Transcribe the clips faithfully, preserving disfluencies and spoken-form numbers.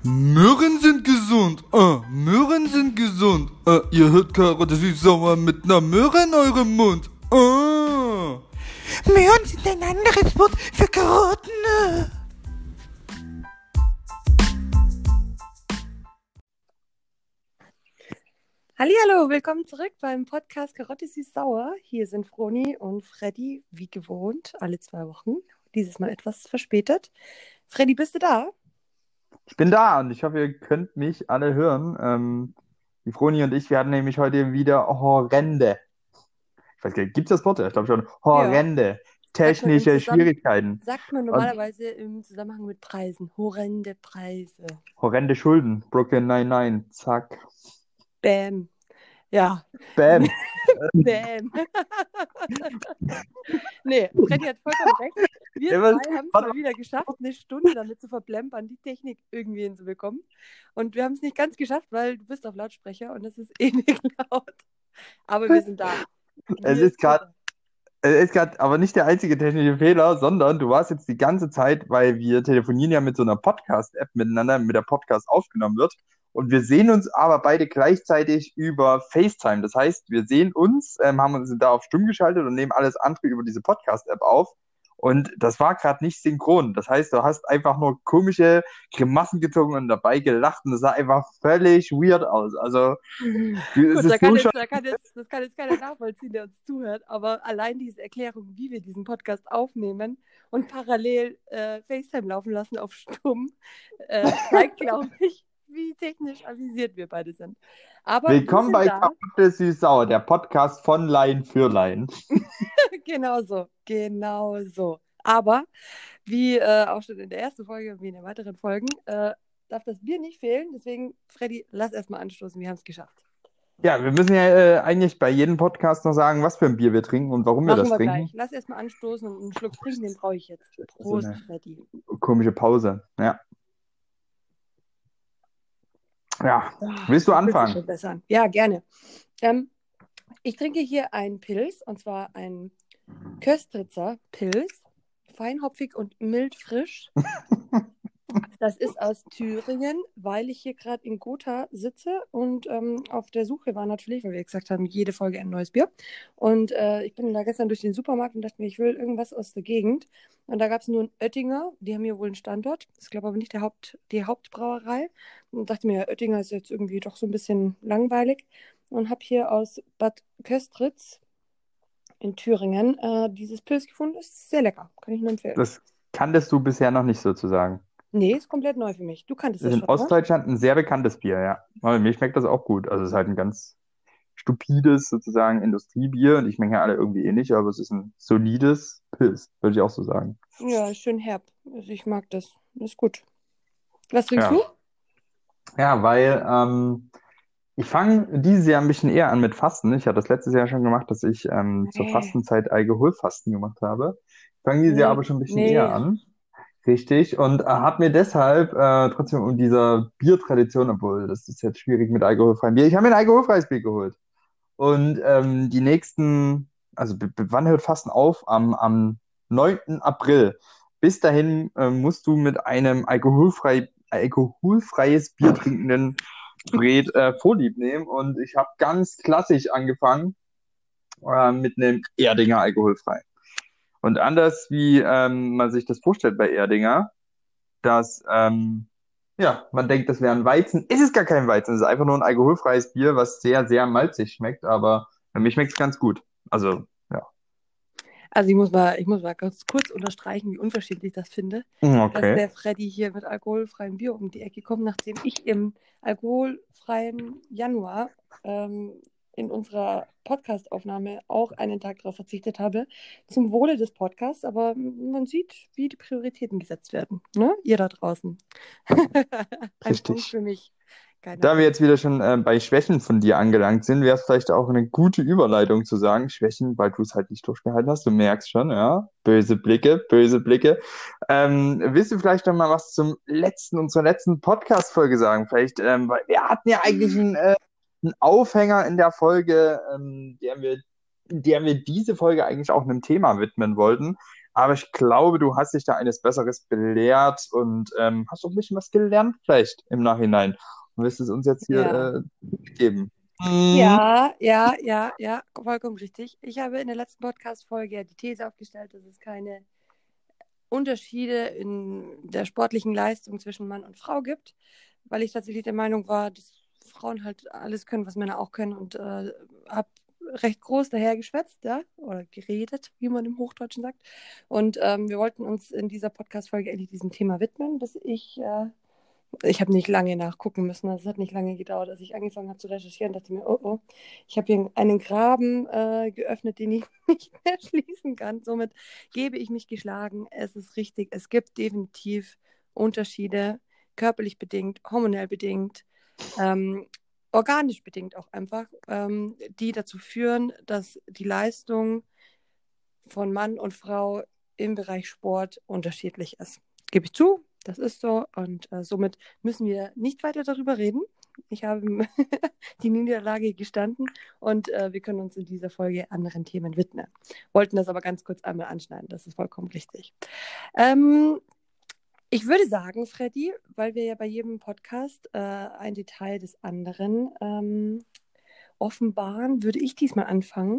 Möhren sind gesund. Ah, Möhren sind gesund. Ah, ihr hört Karotte süß-sauer mit ner Möhre in eurem Mund. Ah. Möhren sind ein anderes Wort für Karotten. Hallihallo, willkommen zurück beim Podcast Karotte süß-sauer. Hier sind Froni und Freddy, wie gewohnt, alle zwei Wochen. Dieses Mal etwas verspätet. Freddy, bist du da? Ich bin da und ich hoffe, ihr könnt mich alle hören. Ähm, die Froni und ich, wir hatten nämlich heute wieder horrende, ich weiß gar nicht, gibt es das Wort? Ja, ich glaube schon, horrende technische Sagt man im Zusammen- Schwierigkeiten. Sagt man normalerweise im Zusammenhang mit Preisen. Horrende Preise. Horrende Schulden. Brooklyn Nine-Nine. Zack. Bäm. Ja, Bam. bäm. Nee, Freddy hat vollkommen recht. Wir Ja, was- zwei haben es warte mal wieder geschafft, eine Stunde damit zu verplempern, die Technik irgendwie hinzubekommen. Und wir haben es nicht ganz geschafft, weil du bist auf Lautsprecher und es ist ewig laut. Aber wir sind da. Es Wir ist gerade, es ist gerade aber nicht der einzige technische Fehler, sondern du warst jetzt die ganze Zeit, weil wir telefonieren ja mit so einer Podcast-App miteinander, mit der Podcast aufgenommen wird. Und wir sehen uns aber beide gleichzeitig über FaceTime. Das heißt, wir sehen uns, ähm, haben uns da auf stumm geschaltet und nehmen alles andere über diese Podcast-App auf. Und das war gerade nicht synchron. Das heißt, du hast einfach nur komische Grimassen gezogen und dabei gelacht und das sah einfach völlig weird aus. Also, Gut, es da ist kann so jetzt, schon, da kann jetzt, das kann jetzt keiner nachvollziehen, der uns zuhört, aber allein diese Erklärung, wie wir diesen Podcast aufnehmen und parallel äh, FaceTime laufen lassen auf Stumm, äh, zeigt, glaube ich, wie technisch avisiert wir beide sind. Aber willkommen wir bei sind da. Karotte süß-sauer, der Podcast von Laien für Laien. Genau so, genau so. Aber wie äh, auch schon in der ersten Folge, wie in den weiteren Folgen, äh, darf das Bier nicht fehlen. Deswegen, Freddy, lass erstmal anstoßen. Wir haben es geschafft. Ja, wir müssen ja äh, eigentlich bei jedem Podcast noch sagen, was für ein Bier wir trinken und warum wir Machen das wir trinken. gleich. Lass erstmal anstoßen und einen Schluck trinken, den brauche ich jetzt. Prost, eine- Freddy. Komische Pause. Ja. Ja, Ah, willst du das fühlt sich anfangen? schon besser an. Ja, gerne. Ähm, ich trinke hier einen Pilz, und zwar einen Köstritzer Pilz. Feinhopfig und mild frisch. Das ist aus Thüringen, weil ich hier gerade in Gotha sitze und ähm, auf der Suche war natürlich, weil wir gesagt haben, jede Folge ein neues Bier. Und äh, ich bin da gestern durch den Supermarkt und dachte mir, ich will irgendwas aus der Gegend. Und da gab es nur einen Oettinger, die haben hier wohl einen Standort. Das ist, glaube ich, aber nicht der Haupt, die Hauptbrauerei. Und dachte mir, ja, Oettinger ist jetzt irgendwie doch so ein bisschen langweilig. Und habe hier aus Bad Köstritz in Thüringen äh, dieses Pilz gefunden. Ist sehr lecker, kann ich nur empfehlen. Das kanntest du bisher noch nicht sozusagen. Nee, ist komplett neu für mich. Du kanntest Das das ist in schon, oder? Ostdeutschland ein sehr bekanntes Bier, ja. Aber mir schmeckt das auch gut. Also es ist halt ein ganz stupides sozusagen Industriebier und die schmecken ja alle irgendwie ähnlich, aber es ist ein solides Pilz, würde ich auch so sagen. Ja, ist schön herb. Also ich mag das. Ist gut. Was trinkst Ja. du? Ja, weil ähm, ich fange dieses Jahr ein bisschen eher an mit Fasten. Ich hatte das letztes Jahr schon gemacht, dass ich ähm, zur Nee. Fastenzeit Alkoholfasten gemacht habe. Ich fange dieses Nee. Jahr aber schon ein bisschen Nee. eher an. Richtig. Und äh, habe mir deshalb äh, trotzdem um dieser Biertradition, obwohl das ist jetzt schwierig mit alkoholfreiem Bier, ich habe mir ein alkoholfreies Bier geholt. Und ähm, die nächsten, also b- b- wann hört Fasten auf? Am, am neunten April. Bis dahin äh, musst du mit einem alkoholfrei, alkoholfreies Bier trinkenden Fred äh, Vorlieb nehmen. Und ich habe ganz klassisch angefangen äh, mit einem Erdinger alkoholfrei. Und anders wie ähm, man sich das vorstellt bei Erdinger, dass ähm, ja, man denkt, das wäre ein Weizen. Ist es gar kein Weizen, es ist einfach nur ein alkoholfreies Bier, was sehr, sehr malzig schmeckt, aber für mich schmeckt es ganz gut. Also, ja. Also ich muss mal, ich muss mal ganz kurz unterstreichen, wie unverschämt ich das finde, Mm, dass Okay. der Freddy hier mit alkoholfreiem Bier um die Ecke kommt, nachdem ich im alkoholfreien Januar ähm, in unserer Podcast-Aufnahme auch einen Tag darauf verzichtet habe, zum Wohle des Podcasts, aber man sieht, wie die Prioritäten gesetzt werden. Ne? Ihr da draußen. Ein Richtig. Punkt für mich. Keiner Da wir Punkt. jetzt wieder schon äh, bei Schwächen von dir angelangt sind, wäre es vielleicht auch eine gute Überleitung zu sagen, Schwächen, weil du es halt nicht durchgehalten hast, du merkst schon, ja, böse Blicke, böse Blicke. Ähm, willst du vielleicht noch mal was zum letzten und zur letzten Podcast-Folge sagen? Vielleicht, ähm, weil wir hatten ja eigentlich einen, äh, einen Aufhänger in der Folge, ähm, der wir, der wir diese Folge eigentlich auch einem Thema widmen wollten. Aber ich glaube, du hast dich da eines Besseres belehrt und ähm, hast auch ein bisschen was gelernt, vielleicht im Nachhinein. Und wirst es uns jetzt Ja. hier äh, geben. Mhm. Ja, ja, ja, ja, vollkommen richtig. Ich habe in der letzten Podcast-Folge ja die These aufgestellt, dass es keine Unterschiede in der sportlichen Leistung zwischen Mann und Frau gibt, weil ich tatsächlich der Meinung war, dass Frauen halt alles können, was Männer auch können und äh, habe recht groß dahergeschwätzt, ja, oder geredet, wie man im Hochdeutschen sagt. Und ähm, wir wollten uns in dieser Podcast-Folge endlich diesem Thema widmen, bis ich äh, ich habe nicht lange nachgucken müssen. Also es hat nicht lange gedauert, als ich angefangen habe zu recherchieren, dachte mir, oh oh, ich habe hier einen Graben äh, geöffnet, den ich nicht mehr schließen kann. Somit gebe ich mich geschlagen. Es ist richtig, es gibt definitiv Unterschiede, körperlich bedingt, hormonell bedingt, ähm, organisch bedingt auch einfach, ähm, die dazu führen, dass die Leistung von Mann und Frau im Bereich Sport unterschiedlich ist. Gebe ich zu, das ist so und äh, somit müssen wir nicht weiter darüber reden. Ich habe die Niederlage gestanden und äh, wir können uns in dieser Folge anderen Themen widmen. Wollten das aber ganz kurz einmal anschneiden, das ist vollkommen richtig. Ähm, ich würde sagen, Freddy, weil wir ja bei jedem Podcast äh, ein Detail des anderen ähm, offenbaren, würde ich diesmal anfangen.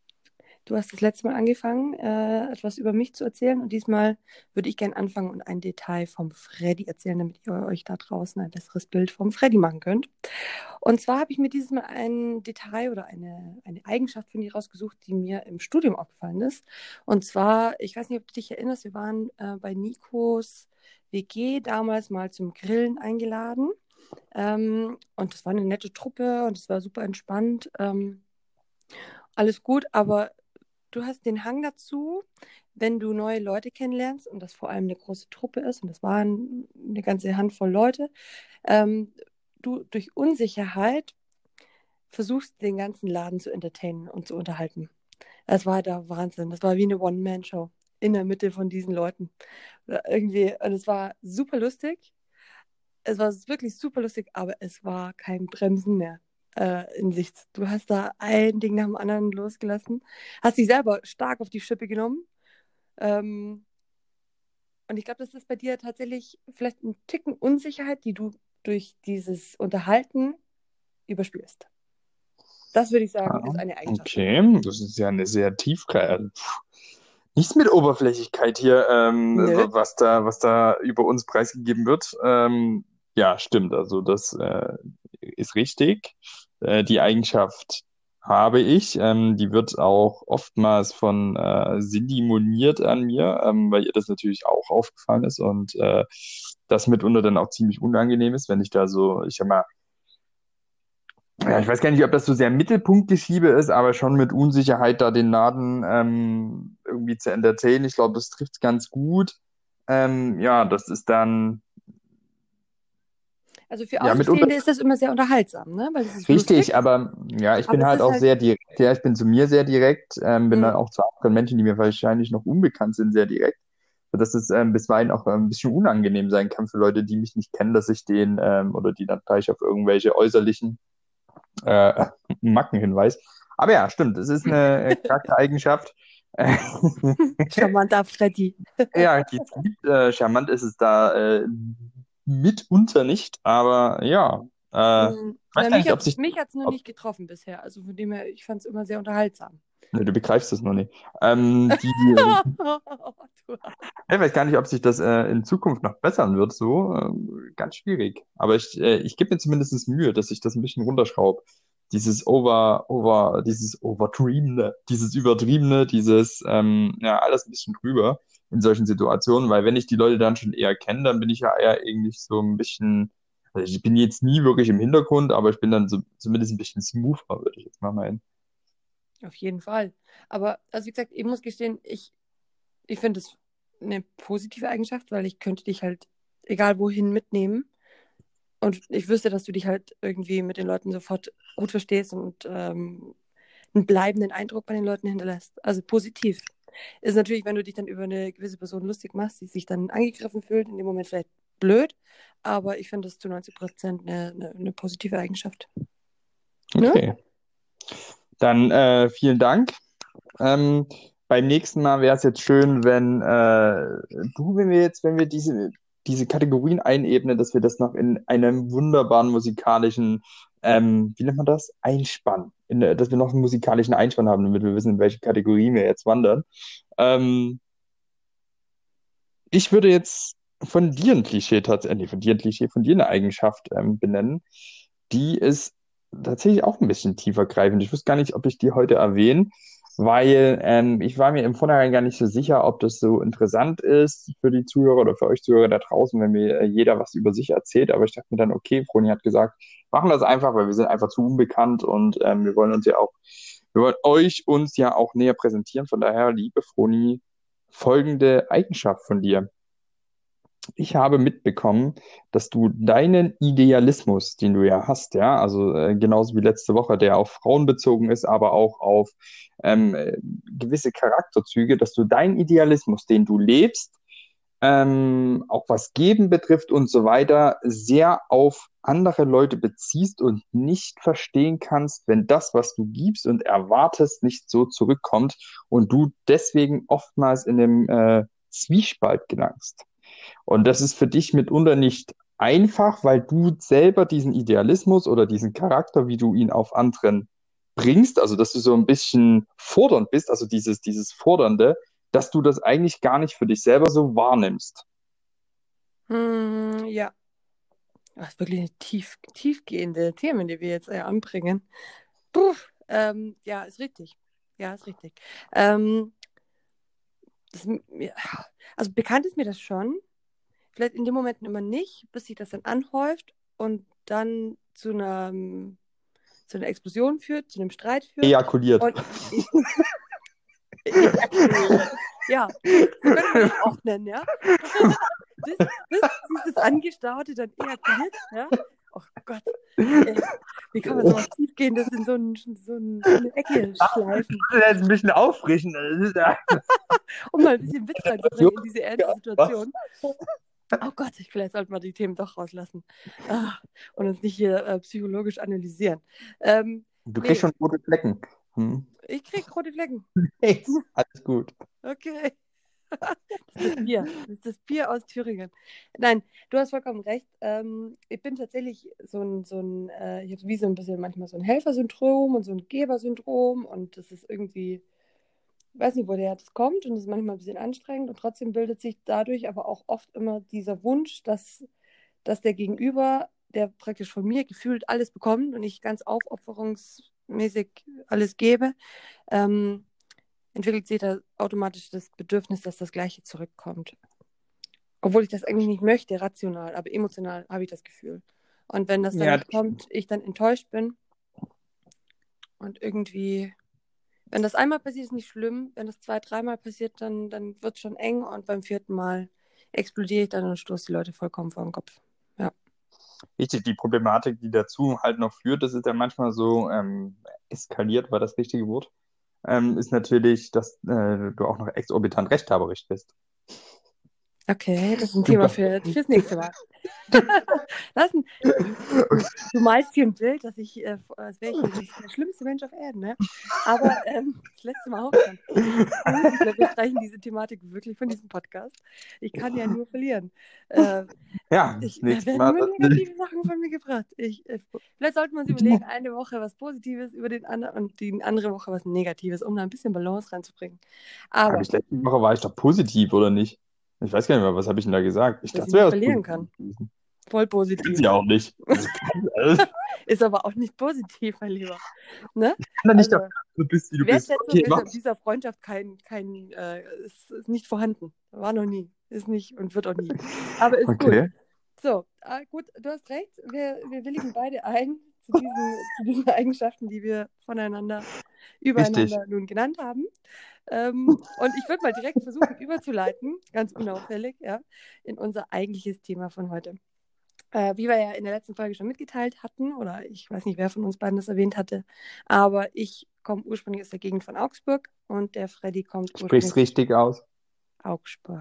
Du hast das letzte Mal angefangen, äh, etwas über mich zu erzählen und diesmal würde ich gerne anfangen und ein Detail vom Freddy erzählen, damit ihr euch da draußen ein besseres Bild vom Freddy machen könnt. Und zwar habe ich mir dieses Mal ein Detail oder eine, eine Eigenschaft von dir rausgesucht, die mir im Studium aufgefallen ist. Und zwar, ich weiß nicht, ob du dich erinnerst, wir waren äh, bei Nikos W G damals mal zum Grillen eingeladen. Ähm, und das war eine nette Truppe und es war super entspannt. Ähm, alles gut, aber du hast den Hang dazu, wenn du neue Leute kennenlernst und das vor allem eine große Truppe ist und das waren eine ganze Handvoll Leute, ähm, du durch Unsicherheit versuchst, den ganzen Laden zu entertainen und zu unterhalten. Das war der Wahnsinn. Das war wie eine One-Man-Show in der Mitte von diesen Leuten. Oder irgendwie, und es war super lustig. Es war wirklich super lustig, aber es war kein Bremsen mehr äh, in Sicht. Du hast da ein Ding nach dem anderen losgelassen, hast dich selber stark auf die Schippe genommen. Ähm, und ich glaube, das ist bei dir tatsächlich vielleicht ein Ticken Unsicherheit, die du durch dieses Unterhalten überspürst. Das würde ich sagen, Ah, ist eine Eigenschaft. okay, das ist ja eine sehr tiefgreifende. Nichts mit Oberflächlichkeit hier, ähm, Nö. was da, was da über uns preisgegeben wird. Ähm, ja, stimmt. Also das äh, ist richtig. Äh, die Eigenschaft habe ich. Ähm, die wird auch oftmals von äh, Cindy moniert an mir, ähm, weil ihr das natürlich auch aufgefallen ist und äh, das mitunter dann auch ziemlich unangenehm ist, wenn ich da so, ich sag mal, ja, ich weiß gar nicht, ob das so sehr Mittelpunktgeschiebe ist, aber schon mit Unsicherheit da den Laden ähm, irgendwie zu entertainen. Ich glaube, das trifft ganz gut. Ähm, ja, das ist dann, Also für ja, mitunter Außenstehende ist das immer sehr unterhaltsam, ne? Weil es ist richtig, lustig, aber ja, ich aber bin es halt ist auch halt, sehr direkt. Ja, ich bin zu mir sehr direkt, ähm, bin dann mh, auch zu anderen Menschen, die mir wahrscheinlich noch unbekannt sind, sehr direkt. Sodass es ähm, bisweilen auch ähm, ein bisschen unangenehm sein kann für Leute, die mich nicht kennen, dass ich den ähm, oder die dann gleich auf irgendwelche äußerlichen äh, Macken hinweist. Aber ja, stimmt, es ist eine äh, Charaktereigenschaft. charmanter Freddy. Ja, die gibt, äh, charmant ist es da äh, mitunter nicht, aber ja, äh, Mhm. ich weiß Na, gar mich nicht, ob hat's, sich, mich hat's nur ob, nicht getroffen bisher. Also von dem her, ich fand es immer sehr unterhaltsam. ne, du begreifst das noch nicht. Ähm, die, Du- ich weiß gar nicht, ob sich das äh, in Zukunft noch bessern wird, so, äh, ganz schwierig. Aber ich, äh, ich gebe mir zumindest Mühe, dass ich das ein bisschen runterschraube. Dieses Over, Over, dieses Overdreamene, dieses Übertriebene, dieses, ähm, ja, alles ein bisschen drüber in solchen Situationen, weil wenn ich die Leute dann schon eher kenne, dann bin ich ja eher irgendwie so ein bisschen, also ich bin jetzt nie wirklich im Hintergrund, aber ich bin dann so, zumindest ein bisschen smoother, würde ich jetzt mal meinen. Auf jeden Fall. Aber, also wie gesagt, ich muss gestehen, ich, ich finde es eine positive Eigenschaft, weil ich könnte dich halt egal wohin mitnehmen. Und ich wüsste, dass du dich halt irgendwie mit den Leuten sofort gut verstehst und ähm, einen bleibenden Eindruck bei den Leuten hinterlässt. Also positiv. Ist natürlich, wenn du dich dann über eine gewisse Person lustig machst, die sich dann angegriffen fühlt, in dem Moment vielleicht blöd, aber ich finde das zu neunzig Prozent eine, eine, eine positive Eigenschaft. Ne? Okay. Dann äh, vielen Dank. Ähm, beim nächsten Mal wäre es jetzt schön, wenn äh, du, wenn wir jetzt, wenn wir diese, diese Kategorien einebnen, dass wir das noch in einem wunderbaren musikalischen, ähm, wie nennt man das? Einspann. In, der- dass wir noch einen musikalischen Einspann haben, damit wir wissen, in welche Kategorie wir jetzt wandern. Ähm, Ich würde jetzt von dir ein Klischee tatsächlich, nee, von dir ein Klischee, von dir eine Eigenschaft ähm, benennen, die ist tatsächlich auch ein bisschen tiefer greifend. Ich wusste gar nicht, ob ich die heute erwähne, weil ähm, ich war mir im Vorhinein gar nicht so sicher, ob das so interessant ist für die Zuhörer oder für euch Zuhörer da draußen, wenn mir äh, jeder was über sich erzählt. Aber ich dachte mir dann, okay, Froni hat gesagt, machen das einfach, weil wir sind einfach zu unbekannt und ähm, wir wollen uns ja auch, wir wollen euch uns ja auch näher präsentieren. Von daher, liebe Froni, folgende Eigenschaft von dir. Ich habe mitbekommen, dass du deinen Idealismus, den du ja hast, ja, also äh, genauso wie letzte Woche, der auf Frauen bezogen ist, aber auch auf ähm, äh, gewisse Charakterzüge, dass du deinen Idealismus, den du lebst, ähm, auch was Geben betrifft und so weiter, sehr auf andere Leute beziehst und nicht verstehen kannst, wenn das, was du gibst und erwartest, nicht so zurückkommt und du deswegen oftmals in dem äh, Zwiespalt gelangst. Und das ist für dich mitunter nicht einfach, weil du selber diesen Idealismus oder diesen Charakter, wie du ihn auf anderen bringst, also dass du so ein bisschen fordernd bist, also dieses, dieses Fordernde, dass du das eigentlich gar nicht für dich selber so wahrnimmst. Hm, ja, das ist wirklich eine tief, tiefgehende Themen, die wir jetzt äh, anbringen. Puh, ähm, ja, ist richtig. Ja, ist richtig. Ähm, das, ja, also bekannt ist mir das schon. Vielleicht in den Momenten immer nicht, bis sich das dann anhäuft und dann zu einer, zu einer Explosion führt, zu einem Streit führt. Ejakuliert. Und ich, ejakuliert. Ja, gut, so können wir das auch nennen, ja. bis, bis dieses Angestaute dann ejakuliert, ja. Oh Gott, ey, wie kann man so was Tiefgehendes in so, ein, so, ein, so eine Ecke schleifen? Das ist jetzt ein bisschen auffrischend. Das ist ja Um mal ein bisschen Witz reinzubringen in diese ernste Situation. Oh Gott, ich, vielleicht sollten wir die Themen doch rauslassen ah, und uns nicht hier äh, psychologisch analysieren. Ähm, Du nee, kriegst schon rote Flecken. Hm. ich krieg rote Flecken. Nee, alles gut. Okay. Das ist das Bier. Das ist das Bier aus Thüringen. Nein, du hast vollkommen recht. Ähm, ich bin tatsächlich so ein, so ein äh, ich habe wie so ein bisschen manchmal so ein Helfersyndrom und so ein Gebersyndrom und das ist irgendwie, ich weiß nicht, woher das kommt und das ist manchmal ein bisschen anstrengend und trotzdem bildet sich dadurch aber auch oft immer dieser Wunsch, dass, dass der Gegenüber, der praktisch von mir gefühlt alles bekommt und ich ganz aufopferungsmäßig alles gebe, ähm, entwickelt sich da automatisch das Bedürfnis, dass das Gleiche zurückkommt. Obwohl ich das eigentlich nicht möchte, rational, aber emotional habe ich das Gefühl. Und wenn das dann Ja, nicht kommt, ich dann enttäuscht bin und irgendwie, wenn das einmal passiert, ist nicht schlimm. Wenn das zwei, dreimal passiert, dann, dann wird es schon eng und beim vierten Mal explodiere ich dann und stoße die Leute vollkommen vor den Kopf. Ja. richtig, die Problematik, die dazu halt noch führt, das ist ja manchmal so ähm, eskaliert, war das richtige Wort, ähm, ist natürlich, dass äh, du auch noch exorbitant rechthaberisch bist. Okay, das ist ein Thema für, fürs nächste Mal. Das ein, du, du malst hier ein Bild, dass ich, äh, als wäre ich hier der schlimmste Mensch auf Erden, ne? Aber ähm, das letzte Mal auch schon. Ich glaube, wir streichen diese Thematik wirklich von diesem Podcast. Ich kann ja nur verlieren. Äh, Ja, ich, das da nächste werden Mal. nur negative Sachen von mir gebracht. Ich, äh, vielleicht sollten wir uns überlegen, eine Woche was Positives über den anderen und die andere Woche was Negatives, um da ein bisschen Balance reinzubringen. Habe Aber ich letzte Woche war ich doch positiv, oder nicht? Ich weiß gar nicht mehr, was habe ich denn da gesagt? Ich dass dachte, ich es wäre nicht was verlieren Positives kann. gewesen. Voll Kann positiv. sie ja auch nicht. Also, kann, also, Ist aber auch nicht positiv, mein Lieber. Ne? ich kann da nicht Also, dafür, dass du bist, wie du bist. Wertschätzung Okay, ist mach. in dieser Freundschaft kein, kein äh, ist, ist nicht vorhanden. War noch nie. Ist nicht und wird auch nie. Aber ist gut. Okay. So, äh, gut, du hast recht. Wir, wir willigen beide ein zu diesen, zu diesen Eigenschaften, die wir voneinander, übereinander nun genannt haben. Ähm, und ich würde mal direkt versuchen, überzuleiten, ganz unauffällig, ja, in unser eigentliches Thema von heute. Äh, wie wir ja in der letzten Folge schon mitgeteilt hatten, oder ich weiß nicht, wer von uns beiden das erwähnt hatte, aber ich komme ursprünglich aus der Gegend von Augsburg und der Freddy kommt Sprich's ursprünglich richtig aus. Augsburg.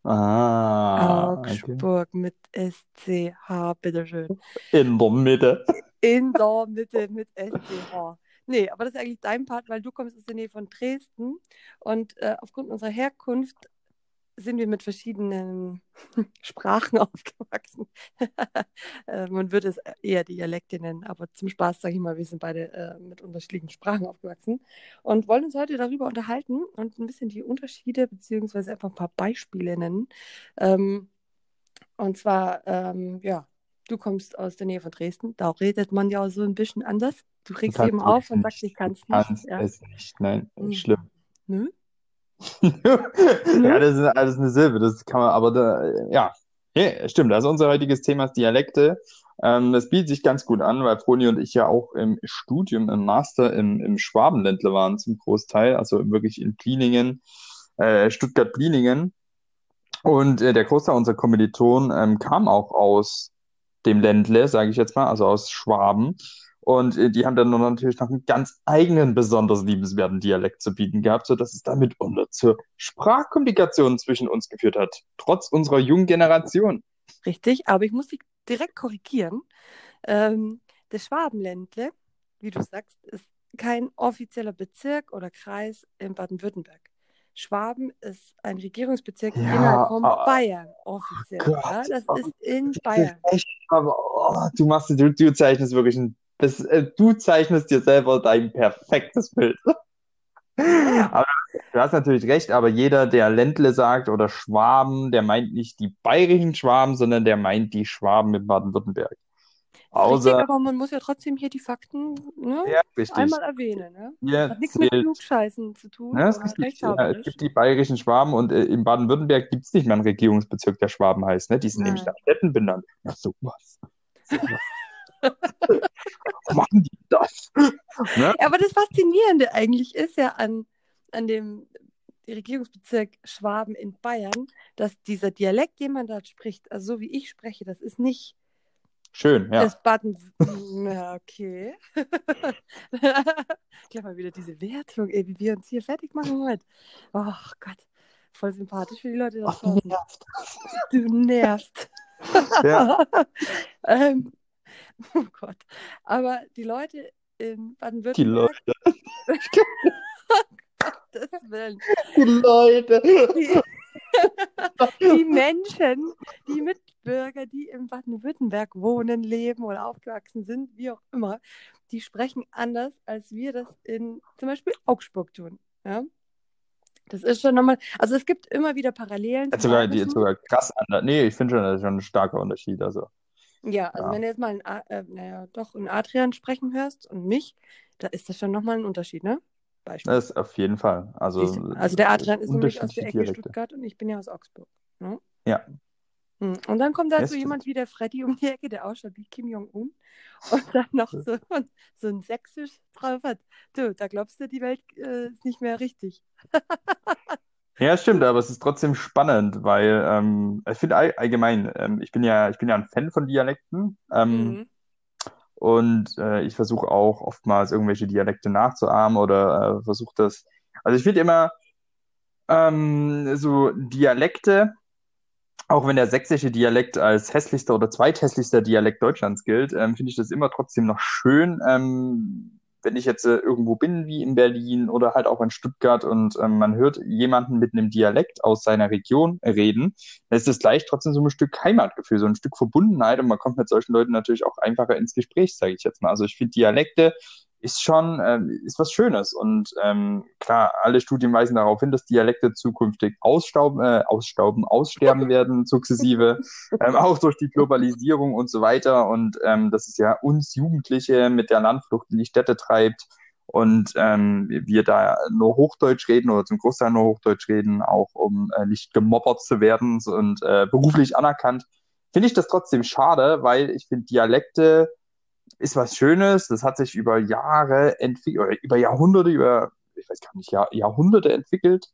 Ah, okay. Augsburg mit S C H, bitteschön. In der Mitte. In der Mitte mit S C H. Nee, aber das ist eigentlich dein Part, weil du kommst aus der Nähe von Dresden und äh, aufgrund unserer Herkunft sind wir mit verschiedenen Sprachen aufgewachsen. äh, man würde es eher Dialekte nennen, aber zum Spaß sage ich mal, wir sind beide äh, mit unterschiedlichen Sprachen aufgewachsen und wollen uns heute darüber unterhalten und ein bisschen die Unterschiede beziehungsweise einfach ein paar Beispiele nennen. Ähm, und zwar, ähm, ja, du kommst aus der Nähe von Dresden, da redet man ja so ein bisschen anders. Du Du regst dich kannst immer auf es und sagst, nicht. ich Du kann es nicht. kannst Ja. es nicht. Nein, Hm. schlimm. Nö? Ja, das ist alles eine Silbe, das kann man, aber da, ja, ja, stimmt. Also unser heutiges Thema ist Dialekte. Ähm, das bietet sich ganz gut an, weil Froni und ich ja auch im Studium, im Master im, im Schwabenländle waren zum Großteil, also wirklich in Pliningen, äh, Stuttgart-Pliningen. Und äh, der Großteil unserer Kommilitonen ähm, kam auch aus dem Ländle, sage ich jetzt mal, also aus Schwaben. Und äh, die haben dann nur natürlich noch einen ganz eigenen, besonders liebenswerten Dialekt zu bieten gehabt, sodass es damit mitunter zur Sprachkommunikation zwischen uns geführt hat, trotz unserer jungen Generation. Richtig, aber ich muss dich direkt korrigieren. Ähm, das Schwabenländle, wie du sagst, ist kein offizieller Bezirk oder Kreis in Baden-Württemberg. Schwaben ist ein Regierungsbezirk innerhalb Ja, von oh Bayern, offiziell. Gott, Ja, das oh, ist in das ist Bayern. echt, aber oh, du machst, du, du zeichnest wirklich ein, das, äh, du zeichnest dir selber dein perfektes Bild. Naja, Aber du hast natürlich recht, aber jeder, der Ländle sagt oder Schwaben, der meint nicht die bayerischen Schwaben, sondern der meint die Schwaben in Baden-Württemberg. ist richtig, Außer, aber man muss ja trotzdem hier die Fakten, ne, ja, richtig. einmal erwähnen. Ne? Das Hier hat nichts mit zählt, Klugscheißen zu tun ne, ist oder richtig. Ja, es rechthaberisch. gibt die bayerischen Schwaben und äh, in Baden-Württemberg gibt es nicht mehr einen Regierungsbezirk, der Schwaben heißt, ne? Die sind nämlich nach Nein. Städten benannt. Ja, sowas. Sowas. Warum machen die das? Ne? Ja, aber das Faszinierende eigentlich ist ja an, an dem Regierungsbezirk Schwaben in Bayern, dass dieser Dialekt, den man dort spricht, also so wie ich spreche, das ist nicht Schön, ja. das Baden... Ja, okay. Gleich mal wieder diese Wertung, ey, wie wir uns hier fertig machen heute. Oh Gott, voll sympathisch für die Leute da Ach, du draußen. nervst. Du nervst. Ja, ähm, oh Gott. Aber die Leute in die Baden-Württemberg, Leute. Gottes Willen, Die Leute. die, die Menschen, die Mitbürger, die in Baden-Württemberg wohnen, leben oder aufgewachsen sind, wie auch immer, die sprechen anders, als wir das in zum Beispiel Augsburg tun. Ja? Das ist schon nochmal, also es gibt immer wieder Parallelen Jetzt zum sogar, die, Bayerischen. sogar krass anders. Nee, ich finde schon, das ist schon ein starker Unterschied. Also, Ja, also ja. wenn du jetzt mal einen, A- äh, naja, doch einen Adrian sprechen hörst und mich, da ist das schon nochmal ein Unterschied, ne? Beispiel. Das ist auf jeden Fall. Siehst Also, du? Also der Adrian ist nämlich aus der unterschiedliche Ecke Dialekte. Stuttgart und ich bin ja aus Augsburg. Ne? Ja, Hm. Und dann kommt da ja, so stimmt. jemand wie der Freddy um die Ecke, der ausschaut wie Kim Jong-un und dann noch so, so ein Sächsisch drauf hat. Du, da glaubst du, die Welt äh, ist nicht mehr richtig. Ja, stimmt, aber es ist trotzdem spannend, weil ähm, ich finde all, allgemein, ähm, ich bin ja, ich bin ja ein Fan von Dialekten ähm, Mhm. und äh, ich versuche auch oftmals irgendwelche Dialekte nachzuahmen oder äh, versuche das. Also ich finde immer ähm, so Dialekte, auch wenn der sächsische Dialekt als hässlichster oder zweithässlichster Dialekt Deutschlands gilt, ähm, finde ich das immer trotzdem noch schön, ähm, wenn ich jetzt äh, irgendwo bin, wie in Berlin oder halt auch in Stuttgart und ähm, man hört jemanden mit einem Dialekt aus seiner Region reden, dann ist das gleich trotzdem so ein Stück Heimatgefühl, so ein Stück Verbundenheit und man kommt mit solchen Leuten natürlich auch einfacher ins Gespräch, sage ich jetzt mal. Also ich finde Dialekte ist schon, ähm, ist was Schönes. Und ähm, klar, alle Studien weisen darauf hin, dass Dialekte zukünftig ausstauben, äh, ausstauben, aussterben werden, sukzessive, ähm, auch durch die Globalisierung und so weiter. Und ähm, dass es ja uns Jugendliche mit der Landflucht in die Städte treibt und ähm, wir da nur Hochdeutsch reden oder zum Großteil nur Hochdeutsch reden, auch um äh, nicht gemobbert zu werden und äh, beruflich anerkannt. Finde ich das trotzdem schade, weil ich finde Dialekte ist was Schönes, das hat sich über Jahre entwickelt, oder über Jahrhunderte, über, ich weiß gar nicht, Jahr, Jahrhunderte entwickelt.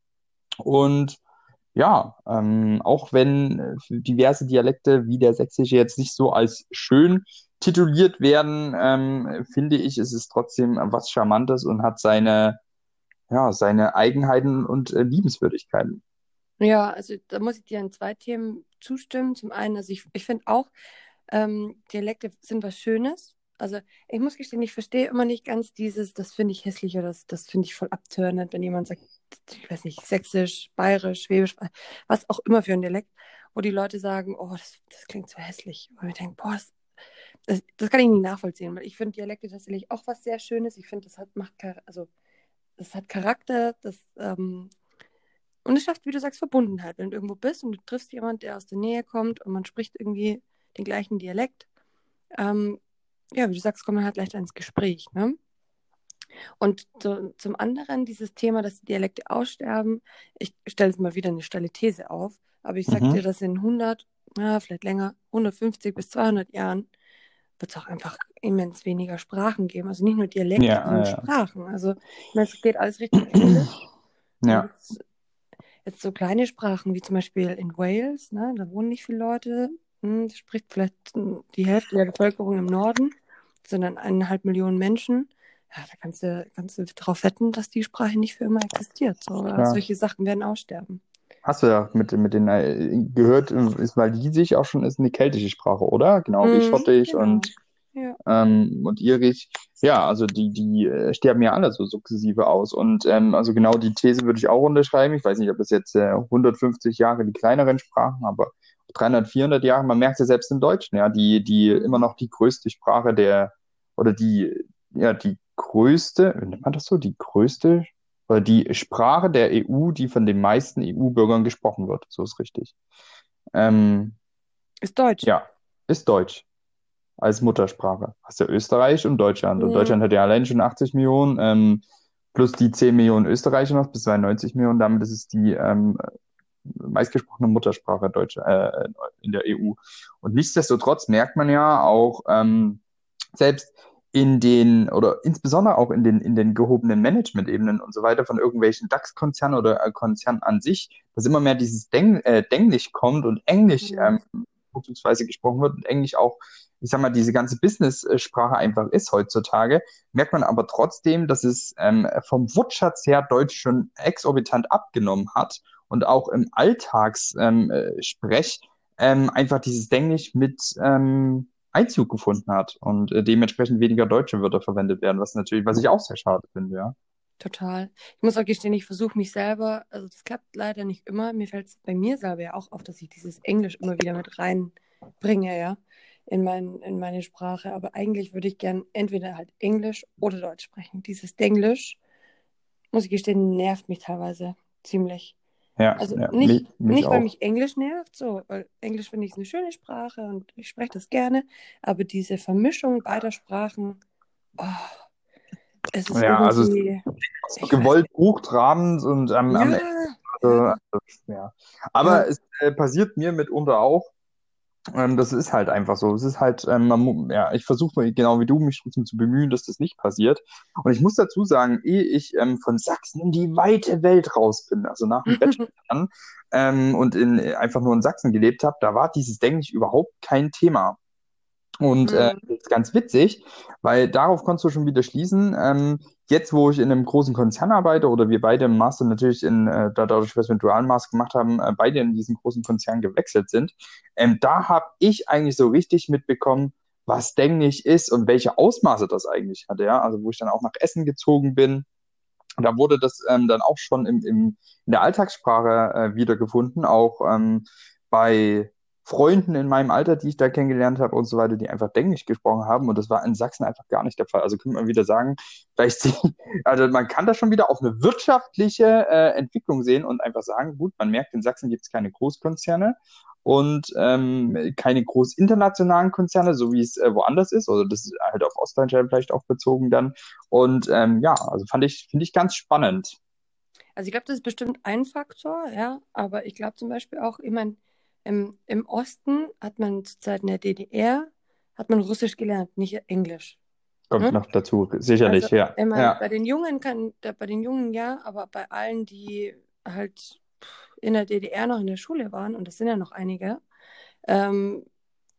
Und ja, ähm, auch wenn äh, diverse Dialekte wie der sächsische jetzt nicht so als schön tituliert werden, ähm, finde ich, ist es trotzdem was Charmantes und hat seine, ja, seine Eigenheiten und äh, Liebenswürdigkeiten. Ja, also da muss ich dir in zwei Themen zustimmen. Zum einen, also ich, ich finde auch, ähm, Dialekte sind was Schönes. Also ich muss gestehen, ich verstehe immer nicht ganz dieses, das finde ich hässlich oder das, das finde ich voll abtörend, wenn jemand sagt, ich weiß nicht, Sächsisch, Bayerisch, Schwäbisch, was auch immer für ein Dialekt, wo die Leute sagen, oh, das, das klingt so hässlich. Und ich denke, boah, das, das, das kann ich nicht nachvollziehen, weil ich finde Dialekte tatsächlich auch was sehr Schönes. Ich finde, das hat, macht, Char- also das hat Charakter, das, ähm, und es schafft, wie du sagst, Verbundenheit. Wenn du irgendwo bist und du triffst jemanden, der aus der Nähe kommt und man spricht irgendwie den gleichen Dialekt, ähm, ja, wie du sagst, kommt man halt leichter ins Gespräch, ne? Und so, zum anderen dieses Thema, dass die Dialekte aussterben, ich stelle jetzt mal wieder eine steile These auf, aber ich sag dir, Mhm. dass in hundert, na, vielleicht länger, hundertfünfzig bis zweihundert Jahren wird es auch einfach immens weniger Sprachen geben. Also nicht nur Dialekte, Ja, sondern ja. Sprachen. Also ich meine, es geht alles Richtung Englisch. Und Ja, jetzt, jetzt so kleine Sprachen wie zum Beispiel in Wales, ne, da wohnen nicht viele Leute, hm, das spricht vielleicht hm, die Hälfte der Bevölkerung im Norden, sondern eineinhalb Millionen Menschen. Ja, da kannst du, kannst du drauf wetten, dass die Sprache nicht für immer existiert. So, oder klar. solche Sachen werden aussterben. Hast du ja mit, mit den äh, gehört, ist Walisisch auch schon ist eine keltische Sprache, oder? Genau wie Mhm, Schottisch genau. und, Ja. ähm, und Irisch. Ja, also die, die äh, sterben ja alle so sukzessive aus. Und ähm, also genau die These würde ich auch unterschreiben. Ich weiß nicht, ob das jetzt äh, hundertfünfzig Jahre die kleineren Sprachen, aber dreihundert, vierhundert Jahre, man merkt ja selbst im Deutschen, ja, die, die immer Mhm. noch die größte Sprache der, oder die, ja, die größte, wie nennt man das so, die größte oder die Sprache der E U, die von den meisten E U-Bürgern gesprochen wird. So ist richtig. Ähm, Ist Deutsch. ja, ist Deutsch als Muttersprache. Hast ja Österreich und Deutschland. Und Deutschland Mhm. hat ja allein schon achtzig Millionen, ähm, plus die zehn Millionen Österreicher noch, bis zweiundneunzig Millionen. Damit ist es die ähm, meistgesprochene Muttersprache Deutsch, äh, in der E U. Und nichtsdestotrotz merkt man ja auch, ähm, selbst in den, oder insbesondere auch in den, in den gehobenen Management-Ebenen und so weiter von irgendwelchen DAX-Konzernen oder äh, Konzernen an sich, dass immer mehr dieses Deng, äh, Denglisch kommt und Englisch Mhm. ähm, vorzugsweise gesprochen wird und Englisch auch, ich sag mal, diese ganze Business-Sprache einfach ist heutzutage, merkt man aber trotzdem, dass es ähm, vom Wortschatz her Deutsch schon exorbitant abgenommen hat und auch im Alltagssprech ähm, äh, Sprech, ähm, einfach dieses Denglisch mit ähm, Einzug gefunden hat und äh, dementsprechend weniger deutsche Wörter verwendet werden, was natürlich, was ich auch sehr schade finde, ja. Total. Ich muss auch gestehen, ich versuche mich selber, also das klappt leider nicht immer. Mir fällt es bei mir selber ja auch auf, dass ich dieses Englisch immer wieder mit reinbringe, ja, in mein, in meine Sprache. Aber eigentlich würde ich gern entweder halt Englisch oder Deutsch sprechen. Dieses Denglisch, muss ich gestehen, nervt mich teilweise ziemlich. Ja, Also ja, mich, nicht, mich nicht, weil auch. mich Englisch nervt, so, weil Englisch finde ich eine schöne Sprache und ich spreche das gerne, aber diese Vermischung beider Sprachen, oh, es ist Ja, also es ist irgendwie, so ich weiß gewollt nicht. buchtrabend und am, Ja, am Ende, ja, also, ja. ja. Aber es äh, passiert mir mitunter auch. Ähm, das ist halt einfach so. Es ist halt, ähm, man, mu- ja, ich versuche genau wie du mich trotzdem zu bemühen, dass das nicht passiert. Und ich muss dazu sagen, ehe ich ähm, von Sachsen in die weite Welt raus bin, also nach dem Bachelor dann, ähm, und in, einfach nur in Sachsen gelebt habe, da war dieses Denglisch überhaupt kein Thema. Und äh, Hm. das ist ganz witzig, weil darauf konntest du schon wieder schließen. Ähm, jetzt, wo ich in einem großen Konzern arbeite oder wir beide im Master natürlich in, äh, da- dadurch, dass wir einen dualen Master gemacht haben, äh, beide in diesen großen Konzern gewechselt sind, ähm, da habe ich eigentlich so richtig mitbekommen, was Denglisch ist und welche Ausmaße das eigentlich hatte. Ja? Also wo ich dann auch nach Essen gezogen bin. Da wurde das ähm, dann auch schon im, im, in der Alltagssprache äh, wiedergefunden, auch ähm, bei Freunden in meinem Alter, die ich da kennengelernt habe und so weiter, die einfach Englisch gesprochen haben. Und das war in Sachsen einfach gar nicht der Fall. Also könnte man wieder sagen, vielleicht, die, also man kann das schon wieder auf eine wirtschaftliche äh, Entwicklung sehen und einfach sagen, gut, man merkt, in Sachsen gibt es keine Großkonzerne und ähm, keine groß internationalen Konzerne, so wie es äh, woanders ist. Also das ist halt auf Ostdeutschland vielleicht auch bezogen dann. Und ähm, ja, also fand ich, finde ich ganz spannend. Also ich glaube, das ist bestimmt ein Faktor, ja, aber ich glaube zum Beispiel auch, ich meine, im, im Osten hat man zur Zeit in der D D R, hat man Russisch gelernt, nicht Englisch. Kommt Ne? noch dazu, Also, sicherlich, ja. ich meine, Ja, bei den Jungen kann, da- bei den Jungen ja, aber bei allen, die halt in der D D R noch in der Schule waren, und das sind ja noch einige, ähm,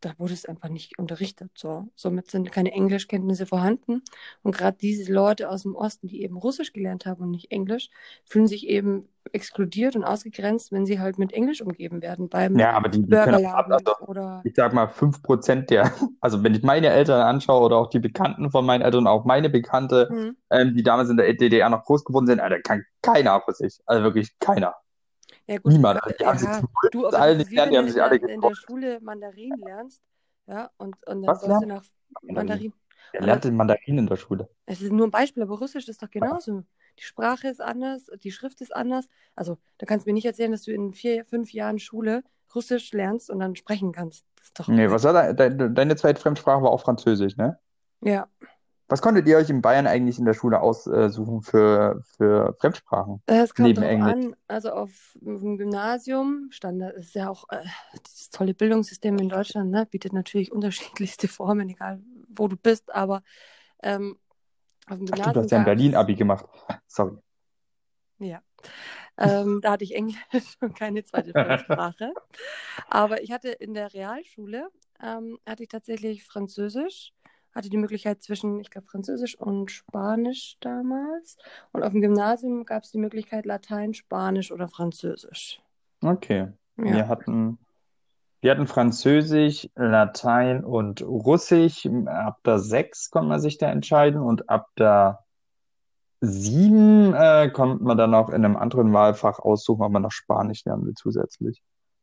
da wurde es einfach nicht unterrichtet. So. Somit sind keine Englischkenntnisse vorhanden. Und gerade diese Leute aus dem Osten, die eben Russisch gelernt haben und nicht Englisch, fühlen sich eben exkludiert und ausgegrenzt, wenn sie halt mit Englisch umgeben werden beim Ja, aber die, die können auch, Burgerladen also oder. ich sag mal, fünf Prozent der, also wenn ich meine Eltern anschaue oder auch die Bekannten von meinen Eltern, auch meine Bekannte, Hm. ähm, die damals in der D D R noch groß geworden sind, Alter, kann keiner Russisch. Also wirklich keiner. Ja gut, Niemand. ka- Also die haben sich ja, zum du, Glück aber alle das nicht ist wie lernen, wenn die du haben sich in alle der, in der getroffen. Schule Mandarin lernst, ja, und, und dann Was sollst du lernt nach Mandarin? Mandarin. Wer Und dann, lernt denn Mandarin in der Schule? es ist nur ein Beispiel, aber Russisch ist doch genauso. Die Sprache ist anders, die Schrift ist anders. Also, da kannst du mir nicht erzählen, dass du in vier, fünf Jahren Schule Russisch lernst und dann sprechen kannst. Das ist doch, Nee, was war da, de, deine zweite Fremdsprache war auch Französisch, ne? ja. Was konntet ihr euch in Bayern eigentlich in der Schule aussuchen für, für Fremdsprachen? Es kommt Neben drauf Englisch. an, also auf dem Gymnasium, Standard ist ja auch äh, das tolle Bildungssystem in Deutschland, ne, bietet natürlich unterschiedlichste Formen, egal wo du bist, aber ähm, auf dem Ach stimmt, du Gymnasium hast ja in gab Berlin es, Abi gemacht. Sorry. ja, ähm, da hatte ich Englisch und keine zweite Fremdsprache. Aber ich hatte in der Realschule, ähm, hatte ich tatsächlich Französisch, hatte die Möglichkeit zwischen, ich glaube, Französisch und Spanisch damals. Und auf dem Gymnasium gab es die Möglichkeit Latein, Spanisch oder Französisch. Okay. Ja. Wir hatten, wir hatten Französisch, Latein und Russisch. Ab der sechs konnte man sich da entscheiden und ab der sieben äh, konnte man dann auch in einem anderen Wahlfach aussuchen, ob man noch Spanisch lernen will zusätzlich.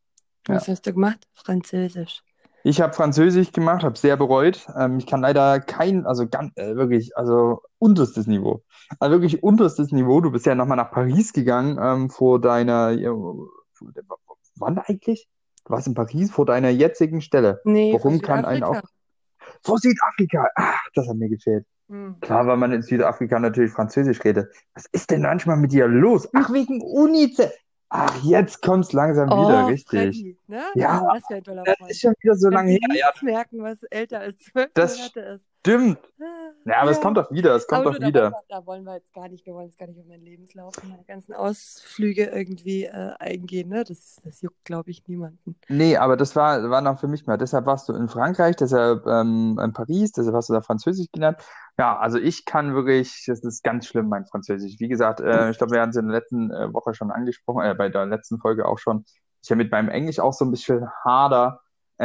Was hast du gemacht? Französisch. Ich habe Französisch gemacht, habe sehr bereut. Ähm, ich kann leider kein, also ganz, äh, wirklich, also unterstes Niveau. Also wirklich unterstes Niveau. Du bist ja nochmal nach Paris gegangen ähm, vor deiner, ja, vor der- wann eigentlich? Du warst in Paris vor deiner jetzigen Stelle. Nee, vor Warum kann ein auch Südafrika. vor Südafrika? Ach, das hat mir gefehlt. Hm. Klar, weil man in Südafrika natürlich Französisch redet. Was ist denn manchmal mit dir los? Ach, wegen UNICEF. Ach, jetzt kommt's langsam wieder, Oh, richtig. Freddy, ne? Ja, Was für ein toller das Freund. ist schon wieder so Kannst lange her. dir Ja, nichts merken, was älter als zwölf das Monate ist. stimmt. Ja, aber es Ja. kommt doch wieder, es kommt Aber doch du, da wollen, wieder. wir, da wollen wir jetzt gar nicht, wir wollen jetzt gar nicht auf meinen Lebenslauf und meine ganzen Ausflüge irgendwie äh, eingehen, ne? Das, das juckt, glaube ich, niemanden. Nee, aber das war, war noch für mich mal. Deshalb warst du in Frankreich, deshalb ähm, in Paris, deshalb hast du da Französisch gelernt. Ja, also ich kann wirklich, das ist ganz schlimm, mein Französisch. Wie gesagt, äh, ich glaube, wir hatten es in der letzten äh, Woche schon angesprochen, äh, bei der letzten Folge auch schon. Ich habe mit meinem Englisch auch so ein bisschen hader.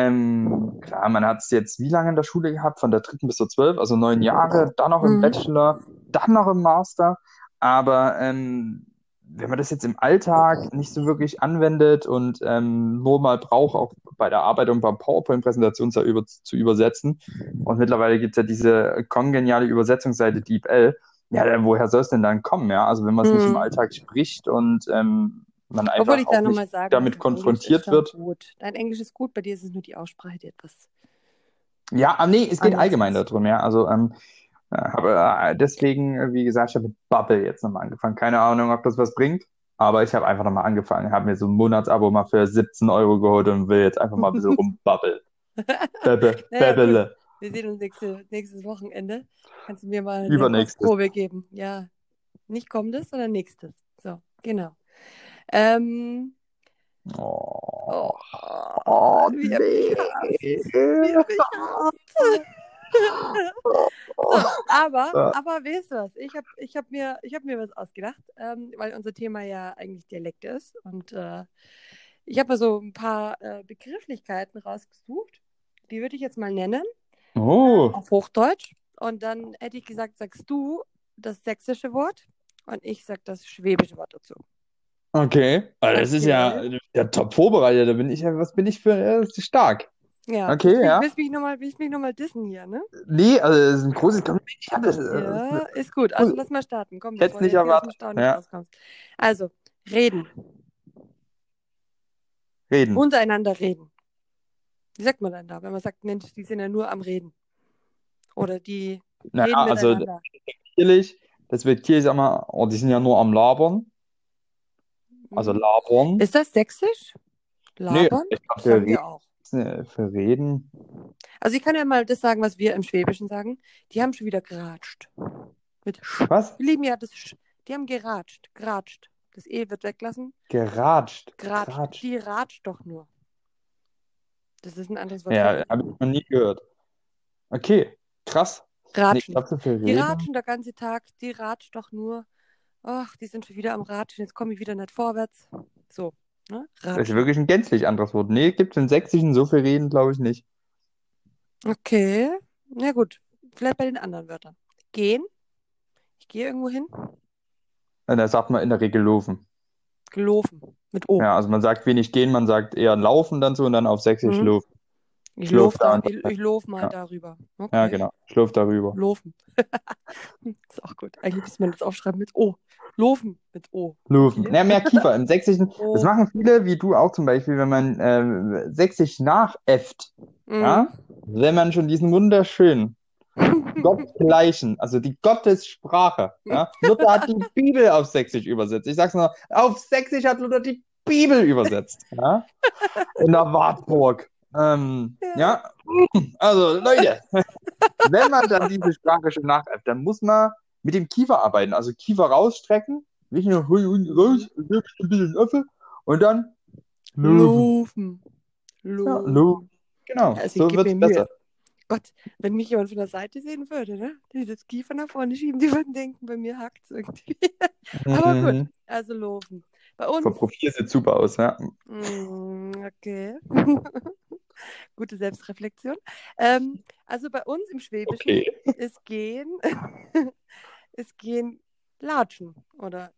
Ähm, klar, man hat es jetzt wie lange in der Schule gehabt? Von der dritten bis zur zwölf, also neun Jahre, dann noch im Mhm. Bachelor, dann noch im Master. Aber ähm, wenn man das jetzt im Alltag nicht so wirklich anwendet und ähm, nur mal braucht, auch bei der Arbeit und beim PowerPoint-Präsentation zu, über, zu übersetzen, und mittlerweile gibt es ja diese kongeniale Übersetzungsseite DeepL, ja, dann, woher soll es denn dann kommen, ja? Also wenn man es nicht im Mhm. Alltag spricht und ähm, man Obwohl einfach ich da auch nochmal nicht sagen damit muss, dein Englisch ist konfrontiert schon wird. gut. Dein Englisch ist gut, bei dir ist es nur die Aussprache, die etwas Ja, ah, nee, es geht anders allgemein ist. darum, ja. Also ähm, äh, habe äh, deswegen, äh, wie gesagt, ich habe mit Bubble jetzt nochmal angefangen. Keine Ahnung, ob das was bringt, aber ich habe einfach nochmal angefangen. Habe mir so ein Monatsabo mal für siebzehn Euro geholt und will jetzt einfach mal ein bisschen rumbabbeln. Bäbbe, Naja, gut. bäbbele. Wir sehen uns nächste, nächstes Wochenende. Kannst du mir mal eine Übernächstes. Kostprobe geben? Ja, nicht kommendes, sondern nächstes. So, genau. Ähm, Oh, oh, oh wie er mich hasst. nee. Wie er mich hasst. So, aber, aber weißt du was? Ich habe ich hab mir, ich hab mir was ausgedacht, ähm, weil unser Thema ja eigentlich Dialekt ist. Und äh, ich habe so ein paar äh, Begrifflichkeiten rausgesucht. Die würde ich jetzt mal nennen, Oh, auf Hochdeutsch. Und dann hätte ich gesagt, sagst du das sächsische Wort und ich sag das schwäbische Wort dazu. okay. Also das ist ja Okay. der top vorbereitet. Da bin ich ja, was bin ich für äh, das ist stark. Ja, Okay, willst, mich- ja. willst mich nochmal willst mich noch mal dissen hier, ne? Nee, also das ist ein großes Kompliment. Ich habe das. äh, Ja, ist gut. Also lass mal starten. Komm, Ich hätte es bevor du nicht jetzt hier aus dem erwartet. Staunen nicht Ja, rauskommst. Also, reden. reden. Untereinander reden. Wie sagt man dann da, wenn man sagt, Mensch, die sind ja nur am Reden. Oder die Naja, reden also miteinander. natürlich, das wird hier, sag mal, oh, die sind ja nur am Labern. Also Hm. labern. Ist das sächsisch? Nee, Labern? ich glaube, Das für sagen reden, wir auch. äh, für reden. Also ich kann ja mal das sagen, was wir im Schwäbischen sagen. Die haben schon wieder geratscht. Mit Sch. Was? Wir lieben ja das Sch. Die haben geratscht. Geratscht. Das E wird weglassen. Geratscht. Geratscht. Geratscht. Die ratscht doch nur. Das ist ein anderes Wort für Ja, reden. habe ich noch nie gehört. Okay, krass. Nee, ich Ratschen. glaube, so viel Die reden. ratschen der ganze Tag, die ratscht doch nur. Ach, die sind schon wieder am Ratschen, jetzt komme ich wieder nicht vorwärts. So, ne? Das ist Ratschen. wirklich ein gänzlich anderes Wort. Nee, gibt es im Sächsischen so viel reden, glaube ich nicht. Okay, na gut. Vielleicht bei den anderen Wörtern. Gehen. Ich gehe irgendwo hin. Und da sagt man in der Regel laufen. Gelaufen. Mit O. Ja, also man sagt wenig gehen, man sagt eher laufen dann so und dann auf Sächsisch Mhm. laufen. Ich Schlurf laufe da, da. ich, ich lauf mal Ja. darüber. Ja, Okay. genau. Schlurf darüber. Laufen. Ist auch gut. Eigentlich müsste man das aufschreiben mit O. Laufen mit O. Laufen. Okay. Ja, mehr Kiefer. Im Sächsischen, Oh. das machen viele, wie du auch zum Beispiel, wenn man äh, Sächsisch nachäfft. Ja? Wenn man schon diesen wunderschönen Gottgleichen, also die Gottessprache. Ja? Luther hat die Bibel auf Sächsisch übersetzt. Ich sag's noch, auf Sächsisch hat Luther die Bibel übersetzt. Ja? In der Wartburg. Ähm, ja. Ja. Also Leute, wenn man dann diese Sprache schon nachäfft, dann muss man mit dem Kiefer arbeiten. Also Kiefer rausstrecken, nicht nur hui, hui, raus, ein bisschen Öffel und dann laufen. Laufen. Ja, Laufen. laufen. Genau, Also ich so gebe wird's mir Mühe. besser. Gott, wenn mich jemand von der Seite sehen würde, ne? Dieses Kiefer nach vorne schieben, die würden denken, bei mir hackt es irgendwie. Aber gut, Mhm. also laufen. Bei uns. Vom Profil sieht super aus, ja. Mm, okay. Gute Selbstreflexion. Ähm, also bei uns im Schwäbischen Okay. ist gehen, ist gehen latschen oder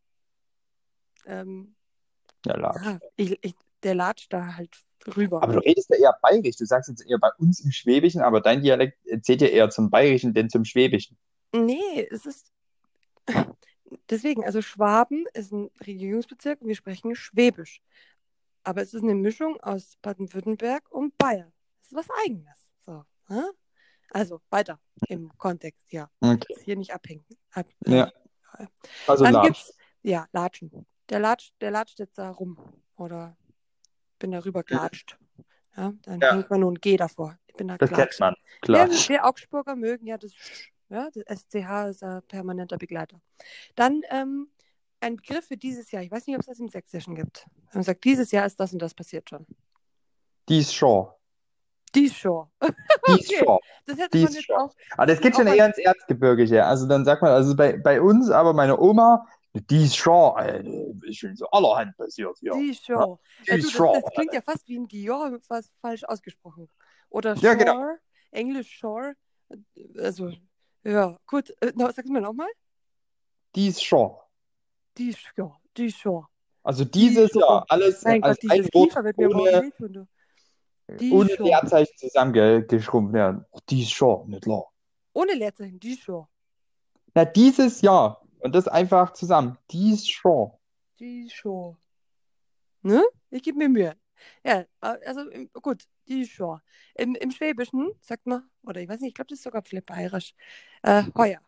ähm, Ja, Latsch. ja, ich, ich, der latscht da halt rüber. Aber du redest ja eher bayerisch. Du sagst jetzt eher bei uns im Schwäbischen, aber dein Dialekt zählt ja eher zum Bayerischen, denn zum Schwäbischen. Nee, es ist deswegen, also Schwaben ist ein Regierungsbezirk und wir sprechen Schwäbisch. Aber es ist eine Mischung aus Baden-Württemberg und Bayern. Das ist was Eigenes. So, ne? Also weiter im Kontext, ja. Okay. Jetzt hier nicht abhängen. Ab, Ja. äh, Also Dann Latsch. gibt's, ja, latschen. Der latscht, der latscht jetzt da rum. Oder bin da rüber gelatscht. Ja, dann Ja. hängt man nun G davor. Ich bin da Das kennt gelatscht. man. Ja, Klar. wir Augsburger mögen ja das Sch, ja, das S C H ist ein permanenter Begleiter. Dann ähm, ein Begriff für dieses Jahr. Ich weiß nicht, ob es das im Sächsischen gibt. Man sagt, dieses Jahr ist das und das passiert schon. Dies schon. Dies schon. Dies Okay. schon. Das hätte Dies man jetzt schon. auch. Aber das geht auch schon was- eher ins Erzgebirgische. Also dann sagt man, also bei, bei uns, aber meine Oma, dies schon, äh, ist schon so allerhand passiert hier. Dies schon. Ja, Dies du, schon. das, das klingt ja fast wie ein Dior, fast falsch ausgesprochen. Oder Ja, Shore, genau. Englisch Shore. Also, ja, gut. Äh, no, sag mal nochmal. Dies schon. Dies schon. Dies schon. Also dieses schon. Jahr, alles Mein als Gott, ein dieses Wort Kiefer wird mir morgen ohne, wehtun. Du. Dies ohne schon. Leerzeichen zusammengeschrumpft werden. Dies schon, nicht klar. Ohne Leerzeichen. Dies schon. Na, dieses Jahr. Und das einfach zusammen. Dies schon. Die Show. Ne? Ich gebe mir Mühe. Ja, also im- gut, die Show. Im, Im Schwäbischen sagt man, oder ich weiß nicht, ich glaube, das ist sogar vielleicht bayerisch, äh, heuer.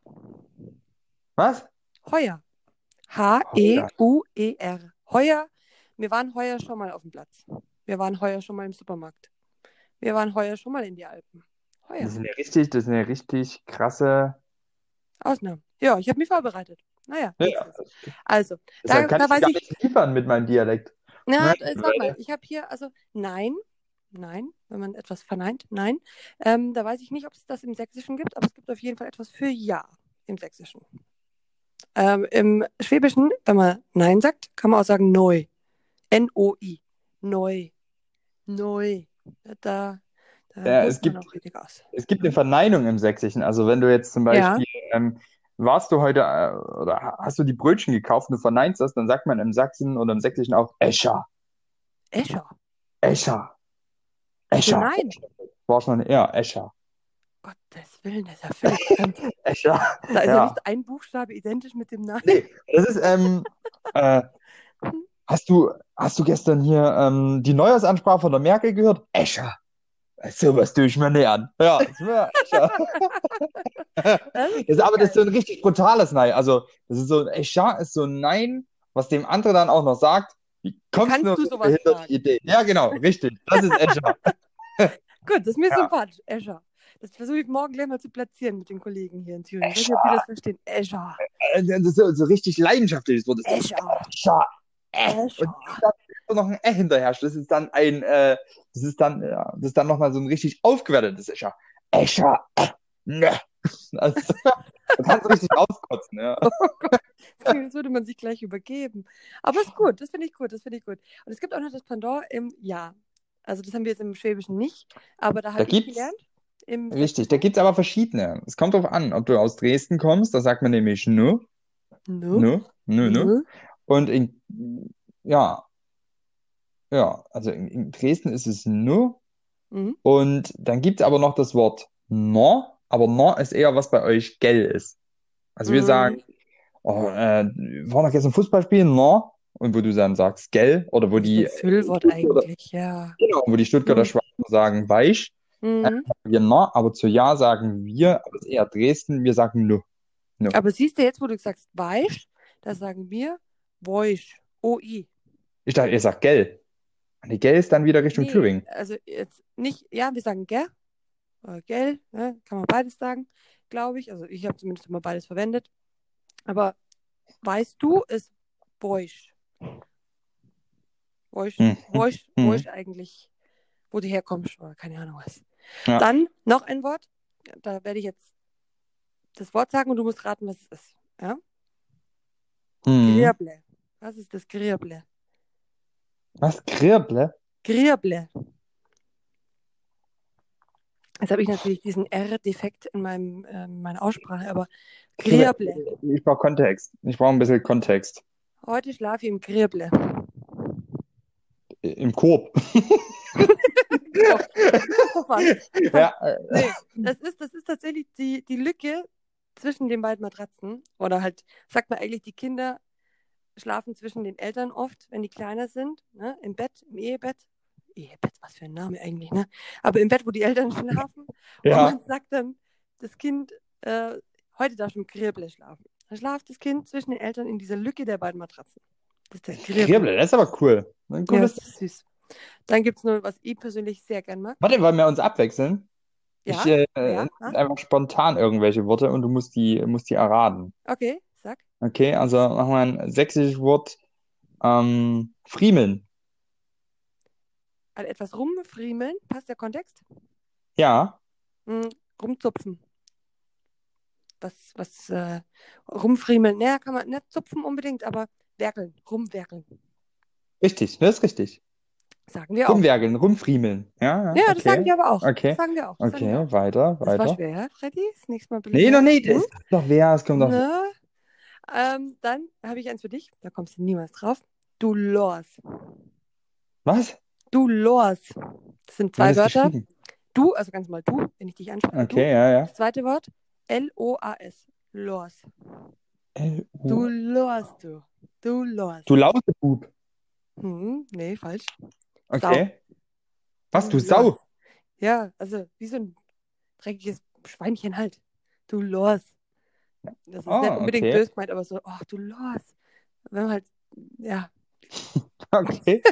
Was? Heuer. H E U E R. Heuer. Wir waren heuer schon mal auf dem Platz. Wir waren heuer schon mal im Supermarkt. Wir waren heuer schon mal in die Alpen. Heuer. Das ist eine richtig, das ist eine richtig krasse. Ausnahmen. Ja, ich habe mich vorbereitet. Naja, Ja, nächstes. Also, deshalb da, kann da ich weiß gar ich, nicht liefern mit meinem Dialekt. na, Nein, äh, sag mal, ich habe hier, also nein, nein, wenn man etwas verneint, nein. Ähm, da weiß ich nicht, ob es das im Sächsischen gibt, aber es gibt auf jeden Fall etwas für Ja im Sächsischen. Ähm, Im Schwäbischen, wenn man Nein sagt, kann man auch sagen Neu. N O I. Neu. Neu. Da, da Ja, holt es man gibt- auch richtig aus. Es gibt eine Verneinung im Sächsischen. Also wenn du jetzt zum Ja. Beispiel, ähm, warst du heute äh, oder hast du die Brötchen gekauft und du verneinst das, dann sagt man im Sachsen oder im Sächsischen auch Escher. Escher. Escher. Für Escher. Nein. War schon, ja, Escher. Gottes Willen, das ist ja völlig fremd. Escher. Da ist ja. Ja. nicht ein Buchstabe identisch mit dem Nein. Nee, das ist, ähm, äh, hast du, hast du gestern hier ähm, die Neujahrsansprache von der Merkel gehört? Escher. Sowas tue ich mir nicht an. Ja, das ist mir Escher. Das ist Das, aber das ist so geil. ein richtig brutales Nein. Also, das ist so ein Escher ist so ein Nein, was dem andere dann auch noch sagt, wie kommst Kannst du auf du so eine sowas behinderte fragen? Idee? Ja, genau, richtig. Das ist Escher. Gut, das ist mir Ja. sympathisch. Escher. Das versuche ich morgen gleich mal zu platzieren mit den Kollegen hier in Thüringen. Ich weiß nicht, ob die das verstehen. Escher. Äh, Das ist so, so richtig leidenschaftliches Wort. Das ist Escher. Escher. Äh. Und Escher. dann noch ein Ä hinterher. Das ist dann ein, äh, das ist dann, ja, das ist dann nochmal so ein richtig aufgewertetes Escher. Escher, äh, ne. Also, da kannst du richtig auskotzen, ja. Oh Gott, das klingt, als würde man sich gleich übergeben. Aber ist gut, das finde ich gut, das finde ich gut. Und es gibt auch noch das Pendant im Ja. Also das haben wir jetzt im Schwäbischen nicht, aber da Da habe ich gibt's, gelernt. Im richtig, da gibt's aber verschiedene. Es kommt drauf an, ob du aus Dresden kommst, da sagt man nämlich nö, Nö, nö, nö, nö. nö. Und in, ja, ja, also in, in Dresden ist es nö. Mhm. Und dann gibt's aber noch das Wort no, aber no ist eher, was bei euch gell ist. Also wir sagen, Mhm. oh, äh, wir waren noch gestern Fußball spielen, no? Und wo du dann sagst, gell? Oder wo Das ist die, ein Füllwort Stuttgarter, eigentlich, ja. genau, wo die Stuttgarter Mhm. Schwaben sagen weich, äh, Mhm. sagen wir no, aber zu ja sagen wir, aber es ist eher Dresden, wir sagen nö. Nö. Aber siehst du jetzt, wo du sagst weich, da sagen wir woisch, O I. Ich dachte, ihr sagt gell. Nee, gell ist dann wieder Richtung Nee, Thüringen. also jetzt nicht, ja, wir sagen gell, oder gell, ne? Kann man beides sagen, glaube ich. Also ich habe zumindest immer beides verwendet. Aber weißt du, ist woisch. Woisch, Hm. woisch, Hm. woisch eigentlich, wo du herkommst, oder keine Ahnung was. Ja. Dann noch ein Wort, da werde ich jetzt das Wort sagen und du musst raten, was es ist. Ja? Hm. Grieble. Was ist das Grieble? Was? Grieble? Grieble. Jetzt habe ich natürlich diesen R-Defekt in meinem, äh, meiner Aussprache, aber Grieble. Ich brauche Kontext. Ich brauche ein bisschen Kontext. Heute schlafe ich im Grieble. Im Korb. Oh, fast. Ja, äh, Nee, das ist, das ist tatsächlich die, die Lücke zwischen den beiden Matratzen. Oder halt, sagt man eigentlich, die Kinder schlafen zwischen den Eltern oft, wenn die kleiner sind, ne? Im Bett, im Ehebett. Ehebett, was für ein Name eigentlich, ne? Aber im Bett, wo die Eltern schlafen. Ja. Und man sagt dann, das Kind, äh, heute darf im Grieble schlafen. Dann schlaft das Kind zwischen den Eltern in dieser Lücke der beiden Matratzen. Das ist das Grieble. Grieble, das ist aber cool. Ein Ja, cooles. das ist süß. Dann gibt es nur, was ich persönlich sehr gern mag. Warte, wollen wir uns abwechseln? Ja, Ich äh, ja, nenne ja. einfach spontan irgendwelche Worte und du musst die, musst die erraten. Okay, sag. Okay, also machen wir ein sächsisches Wort. Ähm, friemeln. Also etwas rumfriemeln, passt der Kontext? Ja, Hm, rumzupfen. Was, was, äh, rumfriemeln, naja, kann man nicht zupfen unbedingt, aber werkeln, rumwerkeln. richtig, das ist richtig. Sagen wir auch. Rumwerkeln, rumfriemeln. Ja, ja, Ja, das okay. sagen wir aber auch. Okay. Das sagen wir auch. Das sagen wir Okay, auch. weiter, Das war weiter. schwer, Freddy. Das nächste Mal Nee, noch nicht. Hm? Es ist doch wer, es kommt doch. Na, ähm, dann habe ich eins für dich. Da kommst du niemals drauf. Du Lors. Was? Du Lors. Das sind Wie zwei wird das Wörter. geschrieben? Du, also ganz mal du, wenn ich dich anspreche. Okay, ja, ja. Das zweite Wort, L O A S. Lors. L Du U Lors, du. Du Lors. Du Lausebub. Hm, nee, falsch. Okay. Was, du Lors. Sau? Ja, also wie so ein dreckiges Schweinchen halt. Du Lors. Das ist Ah, nicht unbedingt okay. böse gemeint, aber so, oh, du Lors. Wenn man halt, ja. Okay.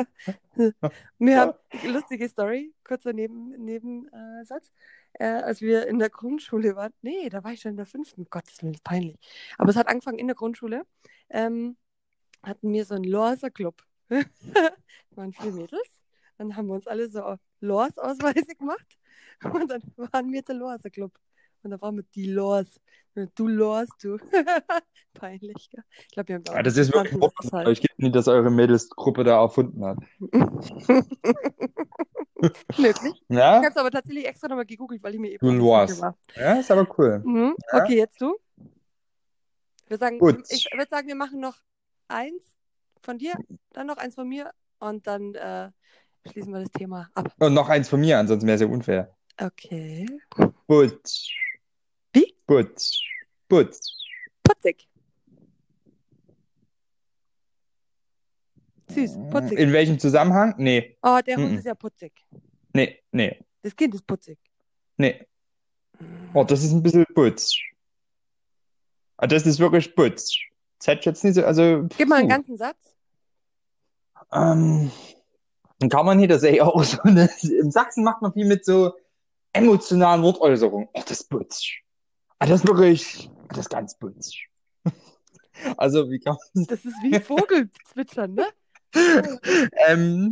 Wir haben eine lustige Story, kurzer Nebensatz. Neben, äh, Satz. äh, als wir in der Grundschule waren, nee, da war ich schon in der fünften, Gottes Willen, ist peinlich. Aber es hat angefangen in der Grundschule, ähm, hatten wir so einen Lorser-Club. waren vier Mädels, dann haben wir uns alle so Lors-Ausweise gemacht und dann waren wir der Lorser-Club. Und da waren wir die Lors. Du Lors, du. Peinlich, gell? Ich glaube, wir haben auch Ja, das nicht ist wirklich verstanden, was das Wort. heißt. Ich glaube nicht, dass eure Mädelsgruppe da erfunden hat. Möglich. Ich Ja? habe es aber tatsächlich extra nochmal gegoogelt, weil ich mir eben Du auch nicht Lors. sicher war. Ja, ist aber cool. Mhm. Ja. Okay, jetzt du. Wir sagen, Gut. ich würde sagen, wir machen noch eins von dir, dann noch eins von mir und dann äh, schließen wir das Thema ab. Und noch eins von mir, ansonsten wäre es ja unfair. Okay. Butz. Wie? Butz. Butz. Putzig. Süß, putzig. In welchem Zusammenhang? Nee. Oh, der Hund Mhm. ist ja putzig. Nee, nee, Das Kind ist putzig. nee. Oh, das ist ein bisschen Butz. Ah, das ist wirklich Butz. Das hätte ich jetzt nicht so, also. Gib mal einen puh. ganzen Satz. Ähm, dann kann man hier das ja auch so. Ne, im Sachsen macht man viel mit so emotionalen Wortäußerungen. Oh, das ist Butz. Ah, das ist wirklich. Das ist ganz Butz. Also, wie kann man. Das ist wie Vogelzwitschern, ne? ähm,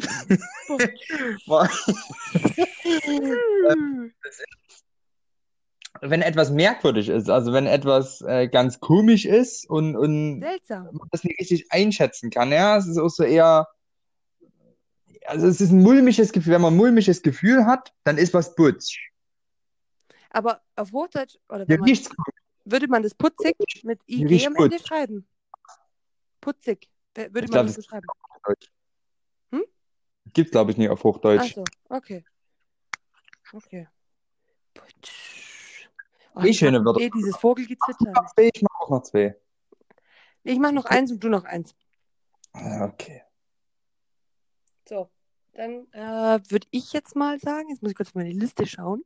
wenn etwas merkwürdig ist, also wenn etwas äh, ganz komisch ist und, und Seltsam. man das nicht richtig einschätzen kann, ja, es ist auch so eher, also es ist ein mulmiges Gefühl, wenn man ein mulmiges Gefühl hat, dann ist was putz. Aber auf Hochdeutsch, oder Hier wenn man, riecht's gut, würde man das putzig mit hier I G riecht's am Ende gut. schreiben? Putzig. Wer- Würde Ich man glaube, das das so schreiben? Hochdeutsch. Hm? Gibt's, glaube ich, nicht auf Ach Hochdeutsch. so, okay. Okay. Putsch. Oh, Eh ich mag schöne Wörter. eh dieses Vogelgezwitscher. Noch zwei, ich mache auch noch zwei. Ich mache noch eins und du noch eins. Ah, okay. So, dann äh, würde ich jetzt mal sagen, jetzt muss ich kurz auf meine Liste schauen.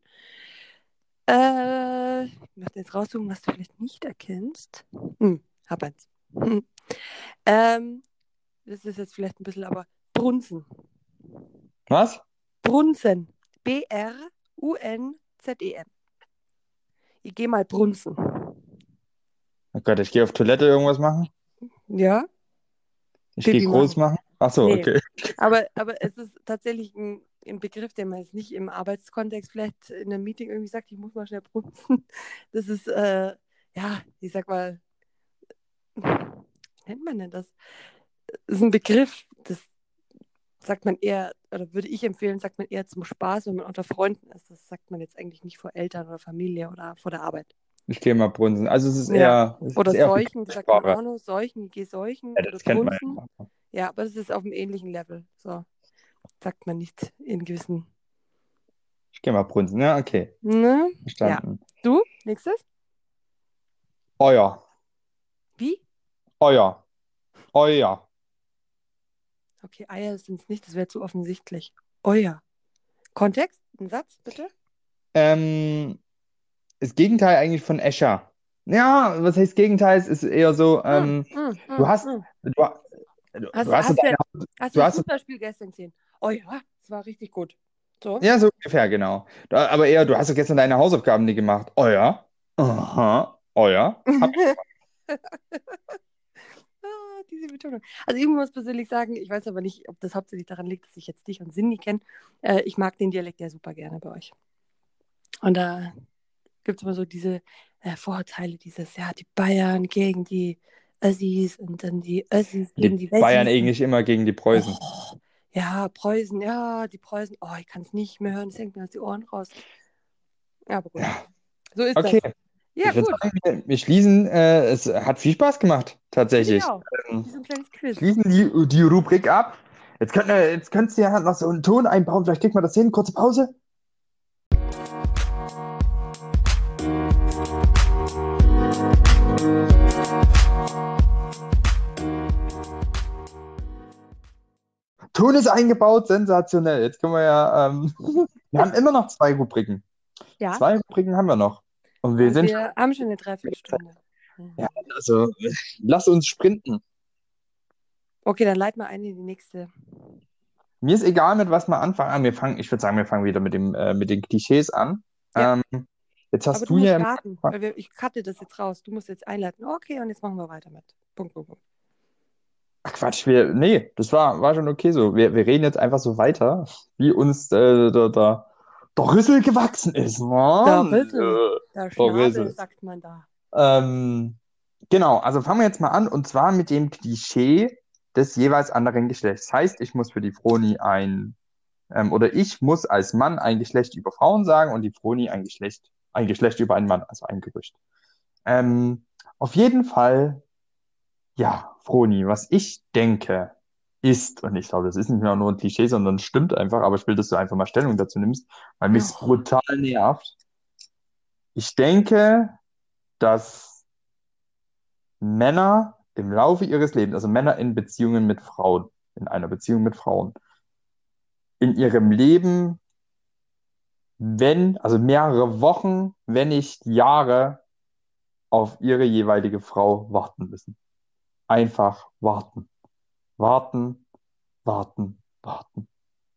Äh, ich möchte jetzt raussuchen, was du vielleicht nicht erkennst. Hm, hab eins. Hm. Ähm, das ist jetzt vielleicht ein bisschen, aber Brunzen. Was? Brunzen. B R U N Z E N. Ich gehe mal brunzen. Oh Gott, ich gehe auf Toilette irgendwas machen? Ja? Ich Pipi gehe groß machen? Ach so, Nee. okay. Aber, aber es ist tatsächlich ein, ein Begriff, den man jetzt nicht im Arbeitskontext vielleicht in einem Meeting irgendwie sagt, ich muss mal schnell brunzen. Das ist, äh, ja, ich sag mal, wie nennt man denn das? Das ist ein Begriff, das sagt man eher, oder würde ich empfehlen, sagt man eher zum Spaß, wenn man unter Freunden ist. Das sagt man jetzt eigentlich nicht vor Eltern oder Familie oder vor der Arbeit. Ich gehe mal brunsen. Also es ist Ja. eher, es Oder ist eher Seuchen, das sagt man Sprache. auch noch. Seuchen, ich gehe Seuchen Ja, oder das kennt man brunzen. ja. Ja, aber das ist auf einem ähnlichen Level. So sagt man nicht in gewissen. Ich gehe mal brunsen. Ja, okay. Ne? Ja. Verstanden. Du? Nächstes? Euer. Wie? Euer. Euer. Okay, Eier sind es nicht, das wäre zu offensichtlich. Euer. Kontext? Ein Satz, bitte? Ähm, das Gegenteil eigentlich von Escher. Ja, was heißt Gegenteil? Es ist eher so, ähm, Hm, hm, du hm, hast, hm. du, du Hast, hast so hast, du, deine, hast du du das hast, Fußballspiel gestern gesehen? Oh ja, das war richtig gut. So? ja, so ungefähr, genau. Da, aber eher, du hast doch gestern deine Hausaufgaben nicht gemacht. Euer. Aha. Euer. Hab ich. Ah, diese Betonung. Also ich muss persönlich sagen, ich weiß aber nicht, ob das hauptsächlich daran liegt, dass ich jetzt dich und Cindy kenne. Äh, ich mag den Dialekt ja super gerne bei euch. Und da gibt es immer so diese äh, Vorurteile, dieses, ja, die Bayern gegen die Össis und dann die Össis gegen Die die Bayern Wessis. eigentlich immer gegen die Preußen. Oh, ja, Preußen, ja, die Preußen. Oh, ich kann es nicht mehr hören, es hängt mir aus die Ohren raus. Ja, aber gut. Ja, So ist okay. das. Ja, Ich würde gut. sagen, wir, wir schließen, äh, es hat viel Spaß gemacht, Finde ich tatsächlich. auch. Ähm, Wie so ein kleines Quiz. schließen die, die Rubrik ab. Jetzt könnt ihr, jetzt könntest du ja noch so einen Ton einbauen, vielleicht kriegt man das hin. Kurze Pause. Ton ist eingebaut, sensationell. Jetzt können wir ja, ähm, wir haben immer noch zwei Rubriken. Ja. Zwei Rubriken haben wir noch. Und wir Und sind wir haben schon eine Dreiviertelstunde. Ja, also lass uns sprinten. Okay, dann leit mal ein in die nächste. Mir ist egal, mit was wir anfangen. Ah, wir fangen, ich würde sagen, wir fangen wieder mit dem, äh, mit den Klischees an. Ja. Ähm, jetzt hast Aber du du musst hier. starten, weil wir, ich cutte das jetzt raus. Du musst jetzt einleiten. Okay, und jetzt machen wir weiter mit. Punkt, Punkt, Punkt. Ach Quatsch, wir, nee, das war, war schon okay so. Wir, wir reden jetzt einfach so weiter, wie uns äh, der, der, der Rüssel gewachsen ist. Der Mann. Rüssel, der Der Schnabel, Rüssel. sagt man da. Ähm, genau, also fangen wir jetzt mal an und zwar mit dem Klischee des jeweils anderen Geschlechts. Heißt, ich muss für die Froni ein, ähm, oder ich muss als Mann ein Geschlecht über Frauen sagen und die Froni ein Geschlecht, ein Geschlecht über einen Mann, also ein Gerücht. Ähm, auf jeden Fall, ja, Froni, was ich denke, ist, und ich glaube, das ist nicht mehr nur ein Klischee, sondern stimmt einfach, aber ich will, dass du einfach mal Stellung dazu nimmst, weil mich es Ja. brutal nervt. Ich denke, dass Männer im Laufe ihres Lebens, also Männer in Beziehungen mit Frauen, in einer Beziehung mit Frauen, in ihrem Leben, wenn, also mehrere Wochen, wenn nicht Jahre, auf ihre jeweilige Frau warten müssen. Einfach warten. Warten, warten, warten.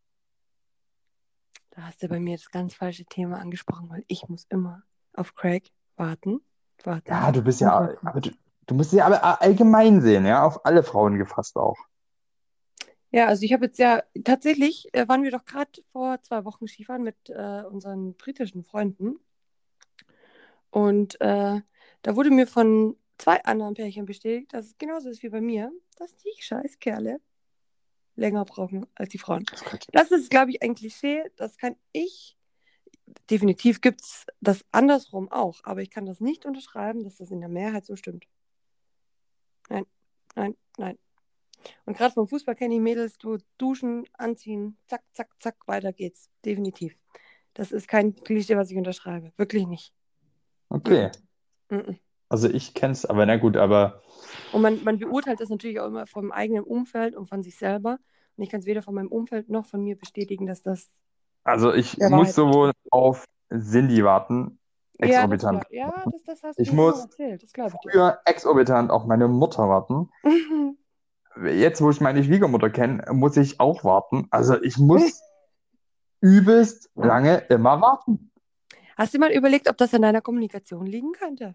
Da hast du bei mir das ganz falsche Thema angesprochen, weil ich muss immer auf Craig warten. warten Ja, du bist und ja, warten. aber du, du musst sie aber allgemein sehen, ja, auf alle Frauen gefasst auch. Ja, also ich habe jetzt ja, tatsächlich äh, waren wir doch gerade vor zwei Wochen Skifahren mit äh, unseren britischen Freunden. Und äh, da wurde mir von zwei anderen Pärchen bestätigt, dass es genauso ist wie bei mir, dass die Scheißkerle länger brauchen als die Frauen. Das ist, glaube ich, ein Klischee. Das kann ich, definitiv gibt es das andersrum auch, aber ich kann das nicht unterschreiben, dass das in der Mehrheit so stimmt. Nein, nein, nein. Und gerade vom Fußball kenne ich Mädels, du duschen, anziehen, zack, zack, zack, weiter geht's. Definitiv. Das ist kein Klischee, was ich unterschreibe. Wirklich nicht. Okay. Mm-mm. Also ich kenne es, aber na gut, aber Und man, man beurteilt das natürlich auch immer vom eigenen Umfeld und von sich selber. Und ich kann es weder von meinem Umfeld noch von mir bestätigen, dass das also ich der muss Wahrheit sowohl entspricht. auf Cindy warten, Ja, das, exorbitant. glaub, ja das, das hast Ich du schon mal muss erzählt. Das glaube ich dir. früher exorbitant auf meine Mutter warten. Jetzt, wo ich meine Schwiegermutter kenne, muss ich auch warten. Also ich muss übelst lange immer warten. Hast du mal überlegt, ob das an deiner Kommunikation liegen könnte?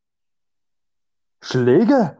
Schläge?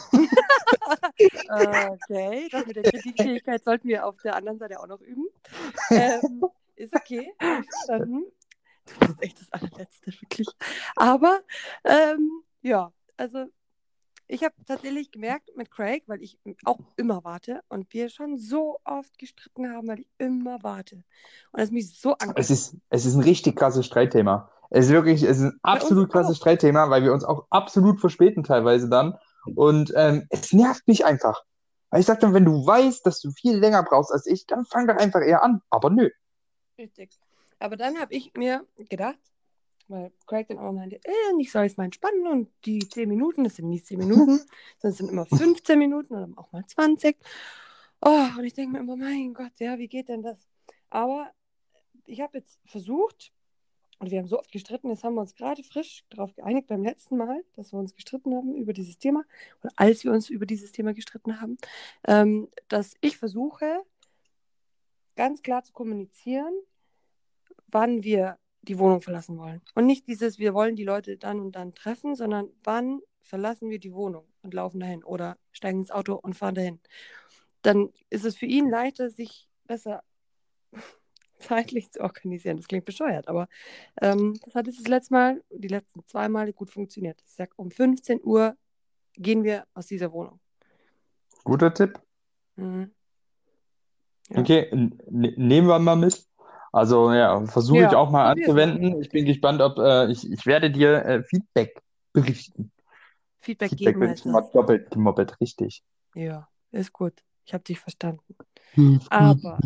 Okay, das mit der Kritikfähigkeit sollten wir auf der anderen Seite auch noch üben. Ähm, ist okay, habe ich verstanden. Du bist echt das allerletzte, wirklich. Aber ähm, ja, also ich habe tatsächlich gemerkt mit Craig, weil ich auch immer warte und wir schon so oft gestritten haben, weil ich immer warte. Und das mich so Es ankotzt. ist, es ist ein richtig krasses Streitthema. Es ist wirklich, es ist ein Bei uns absolut krasses auch. Streitthema, weil wir uns auch absolut verspäten teilweise dann. Und ähm, es nervt mich einfach. Weil ich sage dann, wenn du weißt, dass du viel länger brauchst als ich, dann fang doch einfach eher an. Aber nö. Richtig. Aber dann habe ich mir gedacht, weil Craig dann auch meinte, äh, ich soll jetzt mal entspannen und die zehn Minuten, das sind nie zehn Minuten, sondern es sind immer fünfzehn Minuten oder auch mal zwanzig. Oh, und ich denke mir immer, mein Gott, ja, wie geht denn das? Aber ich habe jetzt versucht, und wir haben so oft gestritten, jetzt haben wir uns gerade frisch darauf geeinigt beim letzten Mal, dass wir uns gestritten haben über dieses Thema, oder als wir uns über dieses Thema gestritten haben, ähm, dass ich versuche, ganz klar zu kommunizieren, wann wir die Wohnung verlassen wollen. Und nicht dieses, wir wollen die Leute dann und dann treffen, sondern wann verlassen wir die Wohnung und laufen dahin oder steigen ins Auto und fahren dahin. Dann ist es für ihn leichter, sich besser zeitlich zu organisieren. Das klingt bescheuert, aber ähm, das hat jetzt das letzte Mal, die letzten zwei Male gut funktioniert. Ich sage, um fünfzehn Uhr gehen wir aus dieser Wohnung. Guter Tipp. Mhm. Ja. Okay, n- ne- nehmen wir mal mit. Also ja, versuche ich Ja, auch mal probier's mal. anzuwenden. Ich bin gespannt, ob äh, ich, ich werde dir äh, Feedback berichten. Feedback Feedback geben wird heißt immer das. doppelt gemoppelt, richtig. Ja, ist gut. Ich habe dich verstanden. Aber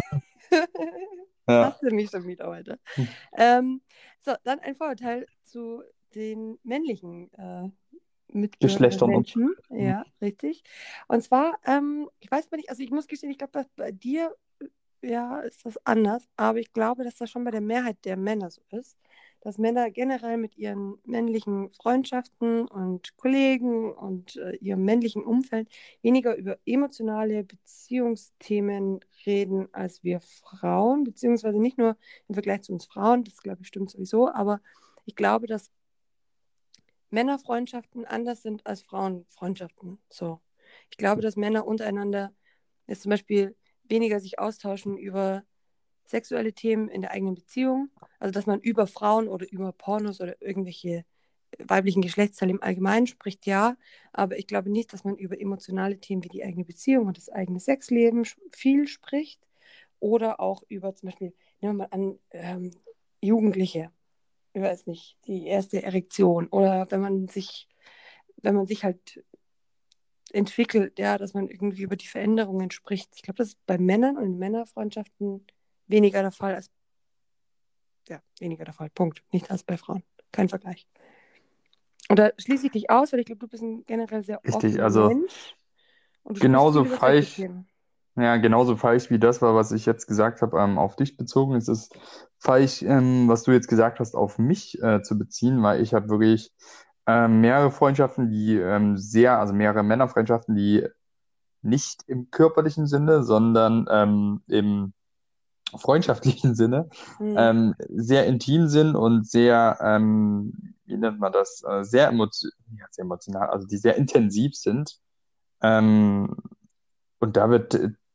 Ja. hast du mich schon wieder heute? Ähm, so, dann ein Vorurteil zu den männlichen äh, Geschlechtern und Mitmenschen. Ja, richtig. Und zwar, ähm, ich weiß mal nicht, also ich muss gestehen, ich glaube, bei dir, ja, ist das anders, aber ich glaube, dass das schon bei der Mehrheit der Männer so ist, dass Männer generell mit ihren männlichen Freundschaften und Kollegen und äh, ihrem männlichen Umfeld weniger über emotionale Beziehungsthemen reden als wir Frauen, beziehungsweise nicht nur im Vergleich zu uns Frauen, das glaube ich stimmt sowieso, aber ich glaube, dass Männerfreundschaften anders sind als Frauenfreundschaften. So. Ich glaube, dass Männer untereinander jetzt zum Beispiel weniger sich austauschen über sexuelle Themen in der eigenen Beziehung. Also, dass man über Frauen oder über Pornos oder irgendwelche weiblichen Geschlechtsteile im Allgemeinen spricht, ja. Aber ich glaube nicht, dass man über emotionale Themen wie die eigene Beziehung und das eigene Sexleben viel spricht. Oder auch über zum Beispiel, nehmen wir mal an, ähm, Jugendliche, ich weiß nicht, die erste Erektion oder wenn man sich, wenn man sich halt entwickelt, ja, dass man irgendwie über die Veränderungen spricht. Ich glaube, das ist bei Männern und in Männerfreundschaften weniger der Fall als, ja, weniger der Fall, Punkt. Nicht als bei Frauen. Kein Vergleich. Oder schließe ich dich aus, weil ich glaube, du bist ein generell sehr richtig, offener also Mensch und du sprichst genauso viel über solche falsch, Themen. ja, genauso falsch wie das war, was ich jetzt gesagt habe, ähm, auf dich bezogen. Es ist falsch, ähm, was du jetzt gesagt hast, auf mich äh, zu beziehen, weil ich habe wirklich ähm, mehrere Freundschaften, die ähm, sehr, also mehrere Männerfreundschaften, die nicht im körperlichen Sinne, sondern ähm, im freundschaftlichen Sinne Hm. ähm, sehr intim sind und sehr, ähm, wie nennt man das, äh, sehr, emotio ja, sehr emotional, also die sehr intensiv sind. Ähm, und da wird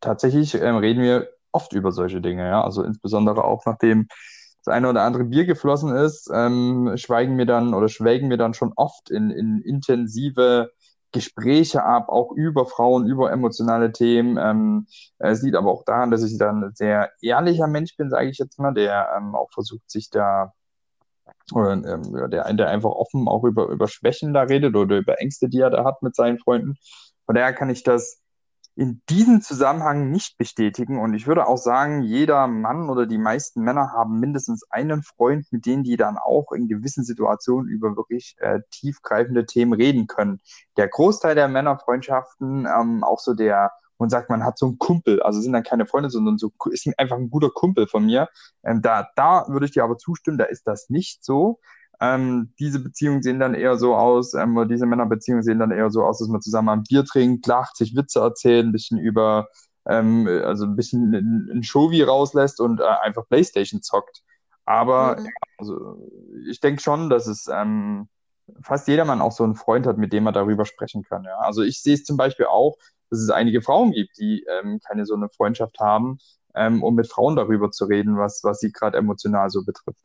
tatsächlich ähm, reden wir oft über solche Dinge, ja. Also insbesondere auch nachdem das eine oder andere Bier geflossen ist, ähm, schweigen wir dann oder schwelgen wir dann schon oft in, in intensive Gespräche ab, auch über Frauen, über emotionale Themen. Ähm, es liegt aber auch daran, dass ich dann ein sehr ehrlicher Mensch bin, sage ich jetzt mal, der ähm, auch versucht, sich da, oder ähm, ja, der, der einfach offen auch über, über Schwächen da redet oder über Ängste, die er da hat mit seinen Freunden. Von daher kann ich das in diesem Zusammenhang nicht bestätigen. Und ich würde auch sagen, jeder Mann oder die meisten Männer haben mindestens einen Freund, mit dem die dann auch in gewissen Situationen über wirklich äh, tiefgreifende Themen reden können. Der Großteil der Männerfreundschaften, ähm, auch so der, man sagt, man hat so einen Kumpel, also sind dann keine Freunde, sondern so ist einfach ein guter Kumpel von mir. Ähm, da, da würde ich dir aber zustimmen, da ist das nicht so. Ähm, diese Beziehungen sehen dann eher so aus, ähm, oder diese Männerbeziehungen sehen dann eher so aus, dass man zusammen am Bier trinkt, lacht, sich Witze erzählt, ein bisschen über, ähm, also ein bisschen ein Shovi rauslässt und äh, einfach PlayStation zockt. Aber ja, Mhm. also ich denke schon, dass es ähm, fast jedermann auch so einen Freund hat, mit dem man darüber sprechen kann. Ja. Also ich sehe es zum Beispiel auch, dass es einige Frauen gibt, die ähm, keine so eine Freundschaft haben, ähm, um mit Frauen darüber zu reden, was, was sie gerade emotional so betrifft.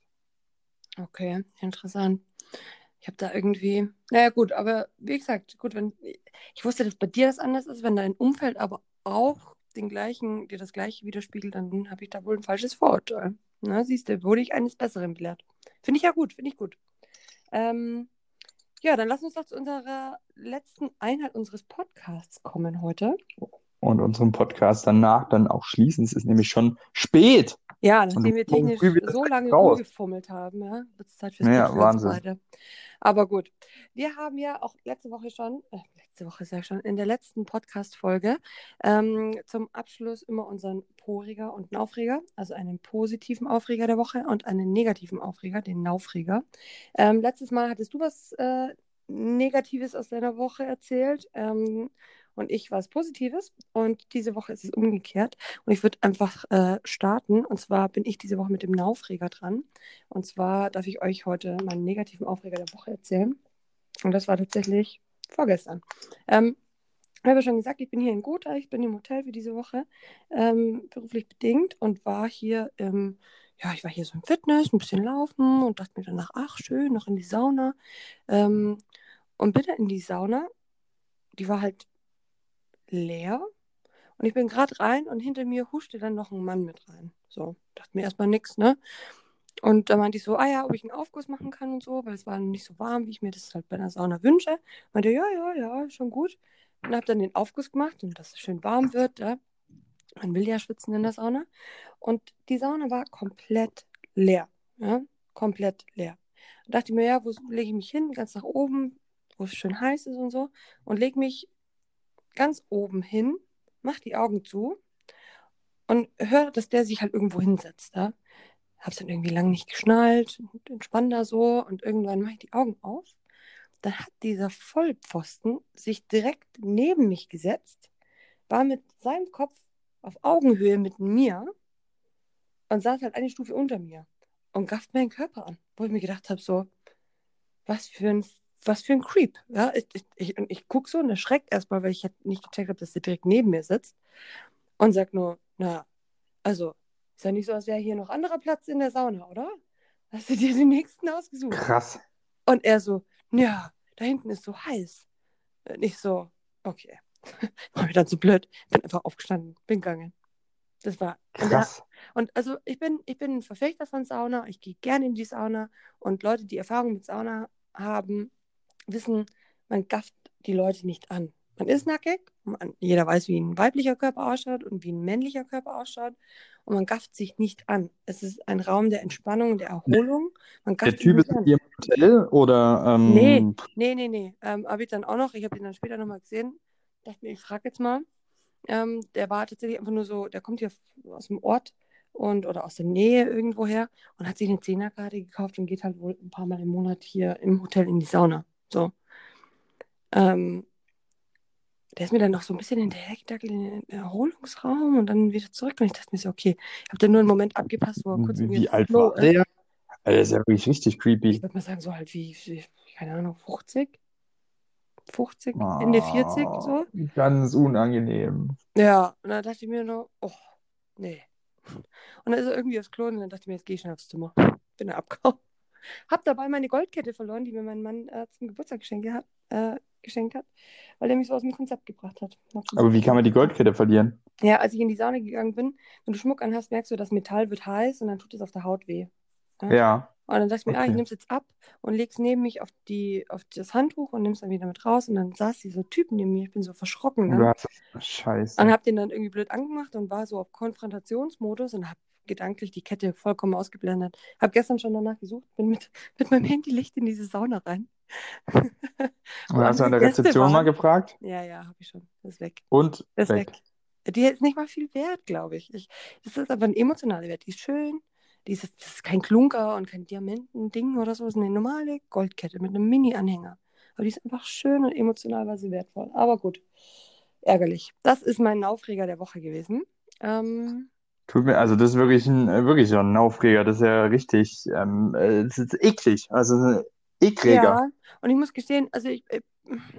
Okay, interessant. Ich habe da irgendwie, naja gut, aber wie gesagt, gut, wenn ich wusste, dass bei dir das anders ist, wenn dein Umfeld aber auch den gleichen, dir das gleiche widerspiegelt, dann habe ich da wohl ein falsches Vorurteil. Na, siehst du, wurde ich eines Besseren belehrt. Finde ich ja gut, finde ich gut. Ähm, ja, dann lass uns doch zu unserer letzten Einheit unseres Podcasts kommen heute. Und unseren Podcast danach dann auch schließen. Es ist nämlich schon spät. Ja, Und nachdem wir morgen technisch früh wird das so lange raus. rumgefummelt haben, ja, wird es Zeit fürs Bett Ja, für uns Wahnsinn. beide. Aber gut, wir haben ja auch letzte Woche schon, äh, letzte Woche sag ich schon, in der letzten Podcast-Folge ähm, zum Abschluss immer unseren Poriger und Naufreger, also einen positiven Aufreger der Woche und einen negativen Aufreger, den Naufreger. Ähm, letztes Mal hattest du was äh, Negatives aus deiner Woche erzählt ähm, und ich was Positives und diese Woche ist es umgekehrt und ich würde einfach äh, starten und zwar bin ich diese Woche mit dem Naufreger dran. Und zwar darf ich euch heute meinen negativen Aufreger der Woche erzählen. Und das war tatsächlich vorgestern. Ähm, ich habe ja schon gesagt, ich bin hier in Gotha, ich bin im Hotel für diese Woche, ähm, beruflich bedingt und war hier im, ja, ich war hier so im Fitness, ein bisschen laufen und dachte mir danach, ach schön, noch in die Sauna. Ähm, und bin dann in die Sauna, die war halt leer. Und ich bin gerade rein und hinter mir huschte dann noch ein Mann mit rein. So, dachte mir erstmal nichts, ne? Und da meinte ich so, ah ja, ob ich einen Aufguss machen kann und so, weil es war nicht so warm, wie ich mir das halt bei einer Sauna wünsche. Meinte, ja, ja, ja, schon gut. Und habe dann den Aufguss gemacht und dass es schön warm wird. Ja. Man will ja schwitzen in der Sauna. Und die Sauna war komplett leer. Ja, komplett leer. Und dachte ich mir, ja, wo lege ich mich hin? Ganz nach oben, wo es schön heiß ist und so. Und lege mich ganz oben hin, mach die Augen zu und höre, dass der sich halt irgendwo hinsetzt. Ja. Hab's dann irgendwie lange nicht geschnallt und entspann da so und irgendwann mache ich die Augen auf. Dann hat dieser Vollpfosten sich direkt neben mich gesetzt, war mit seinem Kopf auf Augenhöhe mit mir und saß halt eine Stufe unter mir und gafft meinen Körper an. Wo ich mir gedacht habe, so, was für ein, was für ein Creep. Ja, ich, ich, ich, und ich gucke so und erschreckt erstmal, weil ich halt nicht gecheckt habe, dass der direkt neben mir sitzt und sag nur, na, also, ist ja nicht so, als wäre hier noch anderer Platz in der Sauna, oder? Hast du dir den nächsten ausgesucht? Krass. Und er so, ja, da hinten ist so heiß. Und ich so, okay. War mir dann so blöd. Bin einfach aufgestanden, bin gegangen. Das war. Und, der, Krass. und also ich bin, ich bin ein Verfechter von Sauna. Ich gehe gerne in die Sauna. Und Leute, die Erfahrung mit Sauna haben, wissen, man gafft die Leute nicht an. Man ist nackig, man, jeder weiß, wie ein weiblicher Körper ausschaut und wie ein männlicher Körper ausschaut und man gafft sich nicht an. Es ist ein Raum der Entspannung und der Erholung. Man Der gafft sich Typ ist nicht mit an. dir im Hotel oder Nee, ähm, nee, nee, nee. Ähm, habe ich dann auch noch, ich habe ihn dann später nochmal gesehen, dachte mir, ich frage jetzt mal. Ähm, der war tatsächlich einfach nur so, der kommt hier aus dem Ort und oder aus der Nähe irgendwoher und hat sich eine Zehnerkarte gekauft und geht halt wohl ein paar Mal im Monat hier im Hotel in die Sauna. So. Ähm, der ist mir dann noch so ein bisschen hinterhergedackelt in den Erholungsraum und dann wieder zurück. Und ich dachte mir so, okay, ich habe dann nur einen Moment abgepasst, wo er kurz wie, irgendwie im wie alt Flow war ist. der? Also, das ist ja wirklich richtig Ich creepy. würde mal sagen, so halt wie, wie keine Ahnung, fünfzig. fünfzig, Ende vierzig, Oh, so. ganz unangenehm. Ja, und dann dachte ich mir nur, oh, nee. Und dann ist er irgendwie aufs Klo und dann dachte ich mir, jetzt gehe ich schnell aufs Zimmer. Bin dann abgehauen. Hab dabei meine Goldkette verloren, die mir mein Mann äh, zum Geburtstag geschenkt hat, äh, geschenkt hat, weil er mich so aus dem Konzept gebracht hat. Aber wie kann man die Goldkette verlieren? Ja, als ich in die Sauna gegangen bin, wenn du Schmuck anhast, merkst du, das Metall wird heiß und dann tut es auf der Haut weh. Ja? Ja, Und dann dachte ich mir, ah, ich okay. nehme es jetzt ab und lege es neben mich auf, die, auf das Handtuch und nehme es dann wieder mit raus. Und dann saß dieser Typ neben mir, ich bin so verschrocken. Und du Ne? hast das. Scheiße. Und habe den dann irgendwie blöd angemacht und war so auf Konfrontationsmodus und habe gedanklich die Kette vollkommen ausgeblendet. Habe gestern schon danach gesucht, bin mit, mit meinem Handylicht in diese Sauna rein. Wo Und hast du andere an der Gäste Rezeption mal waren. gefragt? Ja, ja, habe ich schon. Das ist weg. Und Das ist weg. weg. Die ist nicht mal viel wert, glaube ich. ich. Das ist aber ein emotionaler Wert. Die ist schön. Die ist, das ist kein Klunker und kein Diamantending oder so. Das ist eine normale Goldkette mit einem Mini-Anhänger. Aber die ist einfach schön und emotional war sie wertvoll. Aber gut, ärgerlich. Das ist mein Aufreger der Woche gewesen. Ähm, Tut mir, also das ist wirklich ein, äh, wirklich so ein Aufreger. Das ist ja richtig, ähm, äh, das ist eklig. Also ein Ekreger. ja, und ich muss gestehen, also ich, ich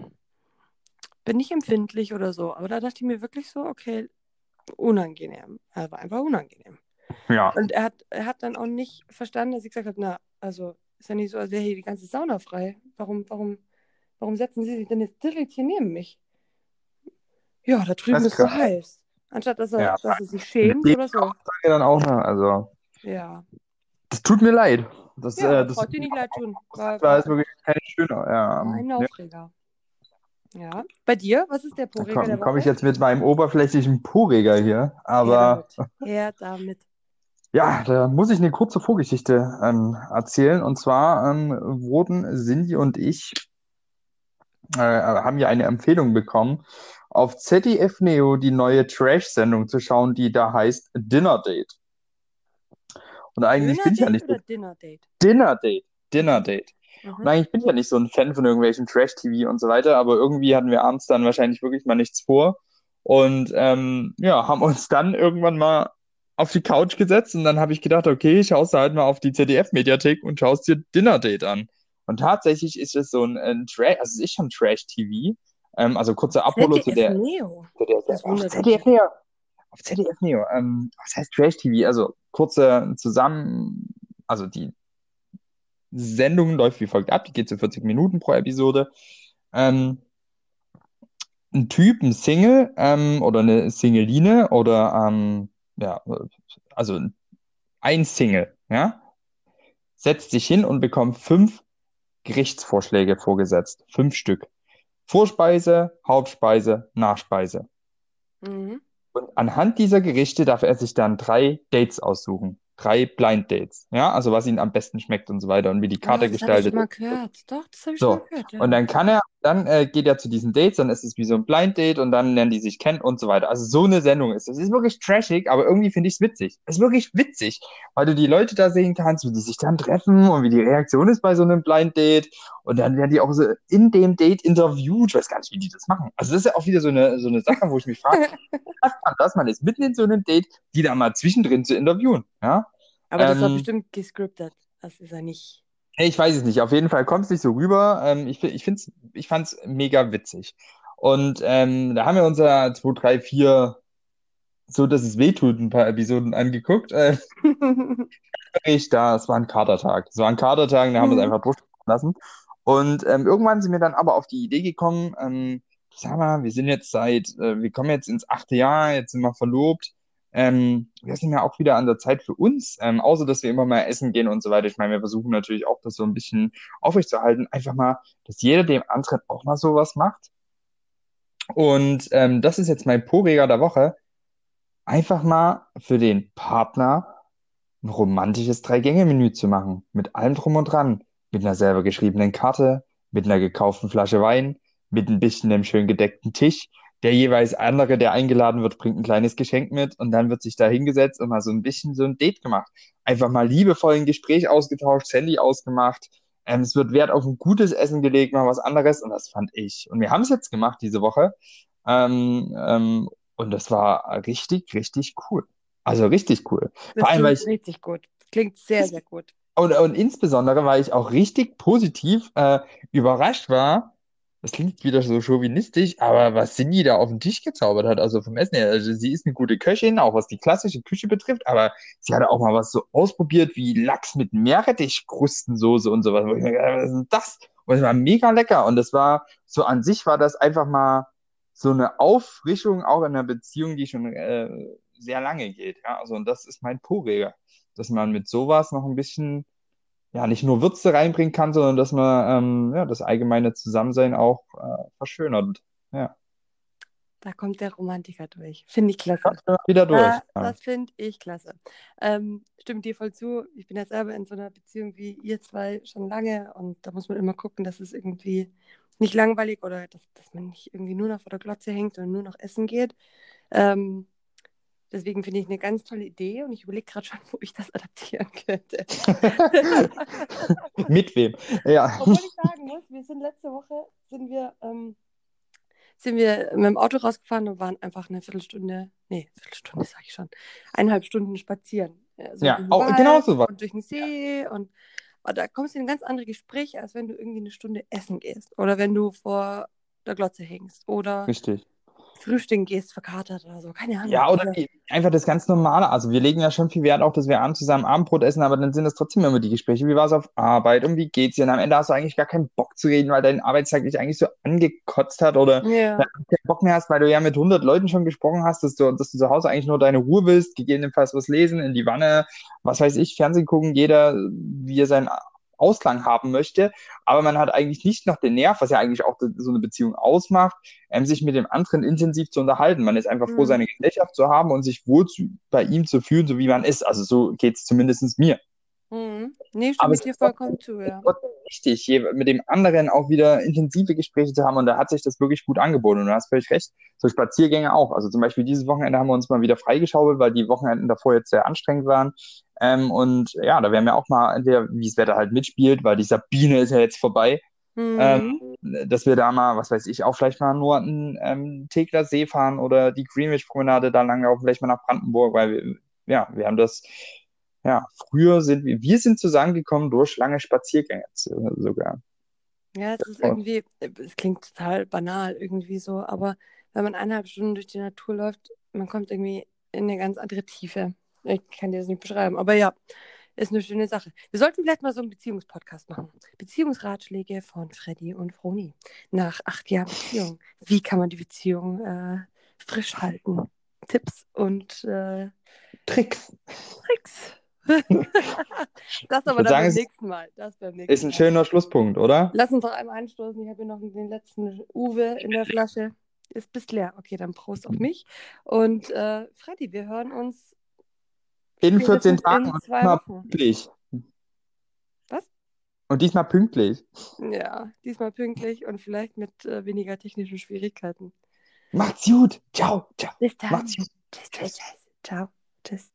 bin nicht empfindlich oder so, aber da dachte ich mir wirklich so, okay, unangenehm. Er war einfach unangenehm. Ja. Und er hat, er hat dann auch nicht verstanden, dass ich gesagt habe, na, also ist ja nicht so, als wäre hier die ganze Sauna frei. Warum, warum, warum setzen Sie sich denn jetzt direkt hier neben mich? Ja, da drüben Das ist ist so krass. heiß. Anstatt dass er, Ja. dass er sich Eine schämt oder so. Aussage dann auch noch. Also, Ja. das tut mir leid. Das, Ja, äh, das braucht dir nicht leid tun. War, war war, jetzt wirklich keine schöne. Ja, war ein ähm, ja. Aufreger. Ja. Bei dir, was ist der Da Poreger der komme komm ich Woche? jetzt mit meinem oberflächlichen Puriger hier. Her Aber damit. Her damit. ja, da muss ich eine kurze Vorgeschichte ähm, erzählen. Und zwar ähm, wurden Cindy und ich äh, haben ja eine Empfehlung bekommen, auf Z D F Neo die neue Trash-Sendung zu schauen, die da heißt Dinner Date. Und eigentlich bin ich ja Döner-Date nicht so oder Dinner-Date? Dinner Date, Dinner Mhm. Date. Und Mhm. eigentlich bin ich ja nicht so ein Fan von irgendwelchen Trash-T V und so weiter, aber irgendwie hatten wir abends dann wahrscheinlich wirklich mal nichts vor und ähm, ja, haben uns dann irgendwann mal auf die Couch gesetzt und dann habe ich gedacht, okay, schaust du halt mal auf die Z D F-Mediathek und schaust dir Dinner Date an. Und tatsächlich ist es so ein, ein Trash, also es ist schon Trash-T V, ähm, also kurzer Apollo zu Z D F der, Neo. zu der Das auf wundert mich. Z D F Neo. Auf Z D F Neo. Ähm, was heißt Trash-T V? Also kurze zusammen, also die Sendung läuft wie folgt ab, die geht so vierzig Minuten pro Episode. Ähm, ein Typ, ein Single ähm, oder eine Singeline oder ähm, ja, also ein Single, ja, setzt sich hin und bekommt fünf Gerichtsvorschläge vorgesetzt. Fünf Stück. Vorspeise, Hauptspeise, Nachspeise. Mhm. Und anhand dieser Gerichte darf er sich dann drei Dates aussuchen. Drei Blind Dates. Ja, also was ihm am besten schmeckt und so weiter und wie die Ah, Karte das habe ich gestaltet schon mal ist. gehört. Doch, das habe ich schon mal So, gehört, ja. und dann kann er, dann äh, geht er zu diesen Dates, dann ist es wie so ein Blind Date und dann lernen die sich kennen und so weiter. Also so eine Sendung ist es. Es ist wirklich trashig, aber irgendwie finde ich es witzig. Es ist wirklich witzig, weil du die Leute da sehen kannst, wie die sich dann treffen und wie die Reaktion ist bei so einem Blind Date. Und dann werden die auch so in dem Date interviewt. Ich weiß gar nicht, wie die das machen. Also das ist ja auch wieder so eine, so eine Sache, wo ich mich frage, was man das? Man ist mitten in so einem Date, die da mal zwischendrin zu interviewen. Ja? Aber das war Ähm, bestimmt gescriptet. Das ist ja nicht. Ich weiß es nicht. Auf jeden Fall kommt es nicht so rüber. Ähm, ich fi- ich find's, ich fand es mega witzig. Und ähm, da haben wir unser zwei, drei, vier, so dass es wehtut, ein paar Episoden angeguckt. Äh, ich da, es war ein Katertag. Es war ein Katertag, da haben wir es einfach durchgehen lassen. Und ähm, irgendwann sind wir dann aber auf die Idee gekommen, ähm, sag mal, wir sind jetzt seit, äh, wir kommen jetzt ins achte Jahr, jetzt sind wir verlobt. Ähm, wir sind ja auch wieder an der Zeit für uns, ähm, außer dass wir immer mal essen gehen und so weiter. Ich meine, wir versuchen natürlich auch das so ein bisschen aufrechtzuerhalten. Einfach mal, dass jeder dem anderen auch mal sowas macht. Und ähm, das ist jetzt mein Po-Reger der Woche. Einfach mal für den Partner ein romantisches Drei-Gänge-Menü zu machen. Mit allem drum und dran. Mit einer selber geschriebenen Karte, mit einer gekauften Flasche Wein, mit ein bisschen einem schön gedeckten Tisch. Der jeweils andere, der eingeladen wird, bringt ein kleines Geschenk mit und dann wird sich da hingesetzt und mal so ein bisschen so ein Date gemacht. Einfach mal liebevoll ein Gespräch ausgetauscht, das Handy ausgemacht. Ähm, es wird Wert auf ein gutes Essen gelegt, mal was anderes und das fand ich. Und wir haben es jetzt gemacht diese Woche. Ähm, ähm, und das war richtig, richtig cool. Also richtig cool. Das Vor allem, weil klingt ich richtig gut. Klingt sehr, sehr gut. und, und insbesondere, weil ich auch richtig positiv äh, überrascht war, das klingt wieder so chauvinistisch, aber was Cindy da auf den Tisch gezaubert hat, also vom Essen her, also sie ist eine gute Köchin, auch was die klassische Küche betrifft, aber sie hatte auch mal was so ausprobiert wie Lachs mit Meerrettichkrustensoße und sowas. Wo ich mir gedacht habe, was ist denn das? Und es war mega lecker und das war, so an sich war das einfach mal so eine Auffrischung auch in einer Beziehung, die schon äh, sehr lange geht. Ja, also und das ist mein Purige, dass man mit sowas noch ein bisschen ja, nicht nur Würze reinbringen kann, sondern dass man ähm, ja, das allgemeine Zusammensein auch äh, verschönert. Ja, Da kommt der Romantiker durch. Finde ich klasse. wieder durch. Ja, Ja. das finde ich klasse. Ähm, stimmt dir voll zu. Ich bin ja selber in so einer Beziehung wie ihr zwei schon lange und da muss man immer gucken, dass es irgendwie nicht langweilig oder dass, dass man nicht irgendwie nur noch vor der Glotze hängt und nur noch essen geht. Ähm, deswegen finde ich eine ganz tolle Idee und ich überlege gerade schon, wo ich das adaptieren könnte. Mit wem? Ja. Obwohl ich sagen muss, wir sind letzte Woche, sind wir, ähm, sind wir mit dem Auto rausgefahren und waren einfach eine Viertelstunde, nee, Viertelstunde sage ich schon, eineinhalb Stunden spazieren. Also Ja, durch den auch Wald genau so was. und durch den See und, und da kommst du in ganz andere Gespräche, als wenn du irgendwie eine Stunde essen gehst oder wenn du vor der Glotze hängst oder Richtig. frühstücken gehst, verkatert oder so, keine Ahnung. Ja, oder Also, die, einfach das ganz Normale. Also wir legen ja schon viel Wert auf, dass wir abends zusammen Abendbrot essen, aber dann sind das trotzdem immer die Gespräche. Wie war es auf Arbeit und wie geht's dir? Und am Ende hast du eigentlich gar keinen Bock zu reden, weil dein Arbeitstag dich eigentlich so angekotzt hat oder ja. weil du keinen Bock mehr hast, weil du ja mit hundert Leuten schon gesprochen hast, dass du, dass du zu Hause eigentlich nur deine Ruhe willst, gegebenenfalls was lesen, in die Wanne, was weiß ich, Fernsehen gucken, jeder, wie er seinen Ausklang haben möchte, aber man hat eigentlich nicht noch den Nerv, was ja eigentlich auch so eine Beziehung ausmacht, ähm, sich mit dem anderen intensiv zu unterhalten. Man ist einfach froh, Hm. seine Gesellschaft zu haben und sich wohl zu, bei ihm zu fühlen, so wie man ist. Also so geht es zumindest mir. Hm. Nee, Aber stimme es ich dir ist vollkommen zu, ja. trotzdem wichtig, je- mit dem anderen auch wieder intensive Gespräche zu haben und da hat sich das wirklich gut angeboten und du hast völlig recht. So Spaziergänge auch. Also zum Beispiel dieses Wochenende haben wir uns mal wieder freigeschaufelt, weil die Wochenenden davor jetzt sehr anstrengend waren. Ähm, und ja, da werden wir auch mal, entweder wie das Wetter halt mitspielt, weil die Sabine ist ja jetzt vorbei, Hm. ähm, dass wir da mal, was weiß ich, auch vielleicht mal nur einen ähm, Tegeler See fahren oder die Greenwich-Promenade da langlaufen, vielleicht mal nach Brandenburg, weil wir, ja, wir haben das, ja, früher sind wir, wir sind zusammengekommen durch lange Spaziergänge zu- sogar. Ja, es ist Und irgendwie, es klingt total banal irgendwie so, aber wenn man eineinhalb Stunden durch die Natur läuft, man kommt irgendwie in eine ganz andere Tiefe. Ich kann dir das nicht beschreiben, aber ja, ist eine schöne Sache. Wir sollten vielleicht mal so einen Beziehungspodcast machen. Beziehungsratschläge von Freddy und Froni. Nach acht Jahren Beziehung. Wie kann man die Beziehung äh, frisch halten? Tipps und äh, Tricks. Tricks. Das Ich aber würde dann sagen, beim es nächsten Mal. Das beim ist nächsten ein Mal. schöner Schlusspunkt, oder? Lass uns doch einmal anstoßen. Ich habe hier noch den letzten Uwe in der Flasche. Ist bis leer. Okay, dann Prost auf mich. Und äh, Freddy, wir hören uns In vierzehn spätestens Tagen in und zwei diesmal Wochen. pünktlich. Was? Und diesmal pünktlich. Ja, diesmal pünktlich und vielleicht mit äh, weniger technischen Schwierigkeiten. Macht's gut. Ciao. Ciao. Bis dann. Macht's gut. Tschüss, tschüss, tschüss. Ciao. Tschüss.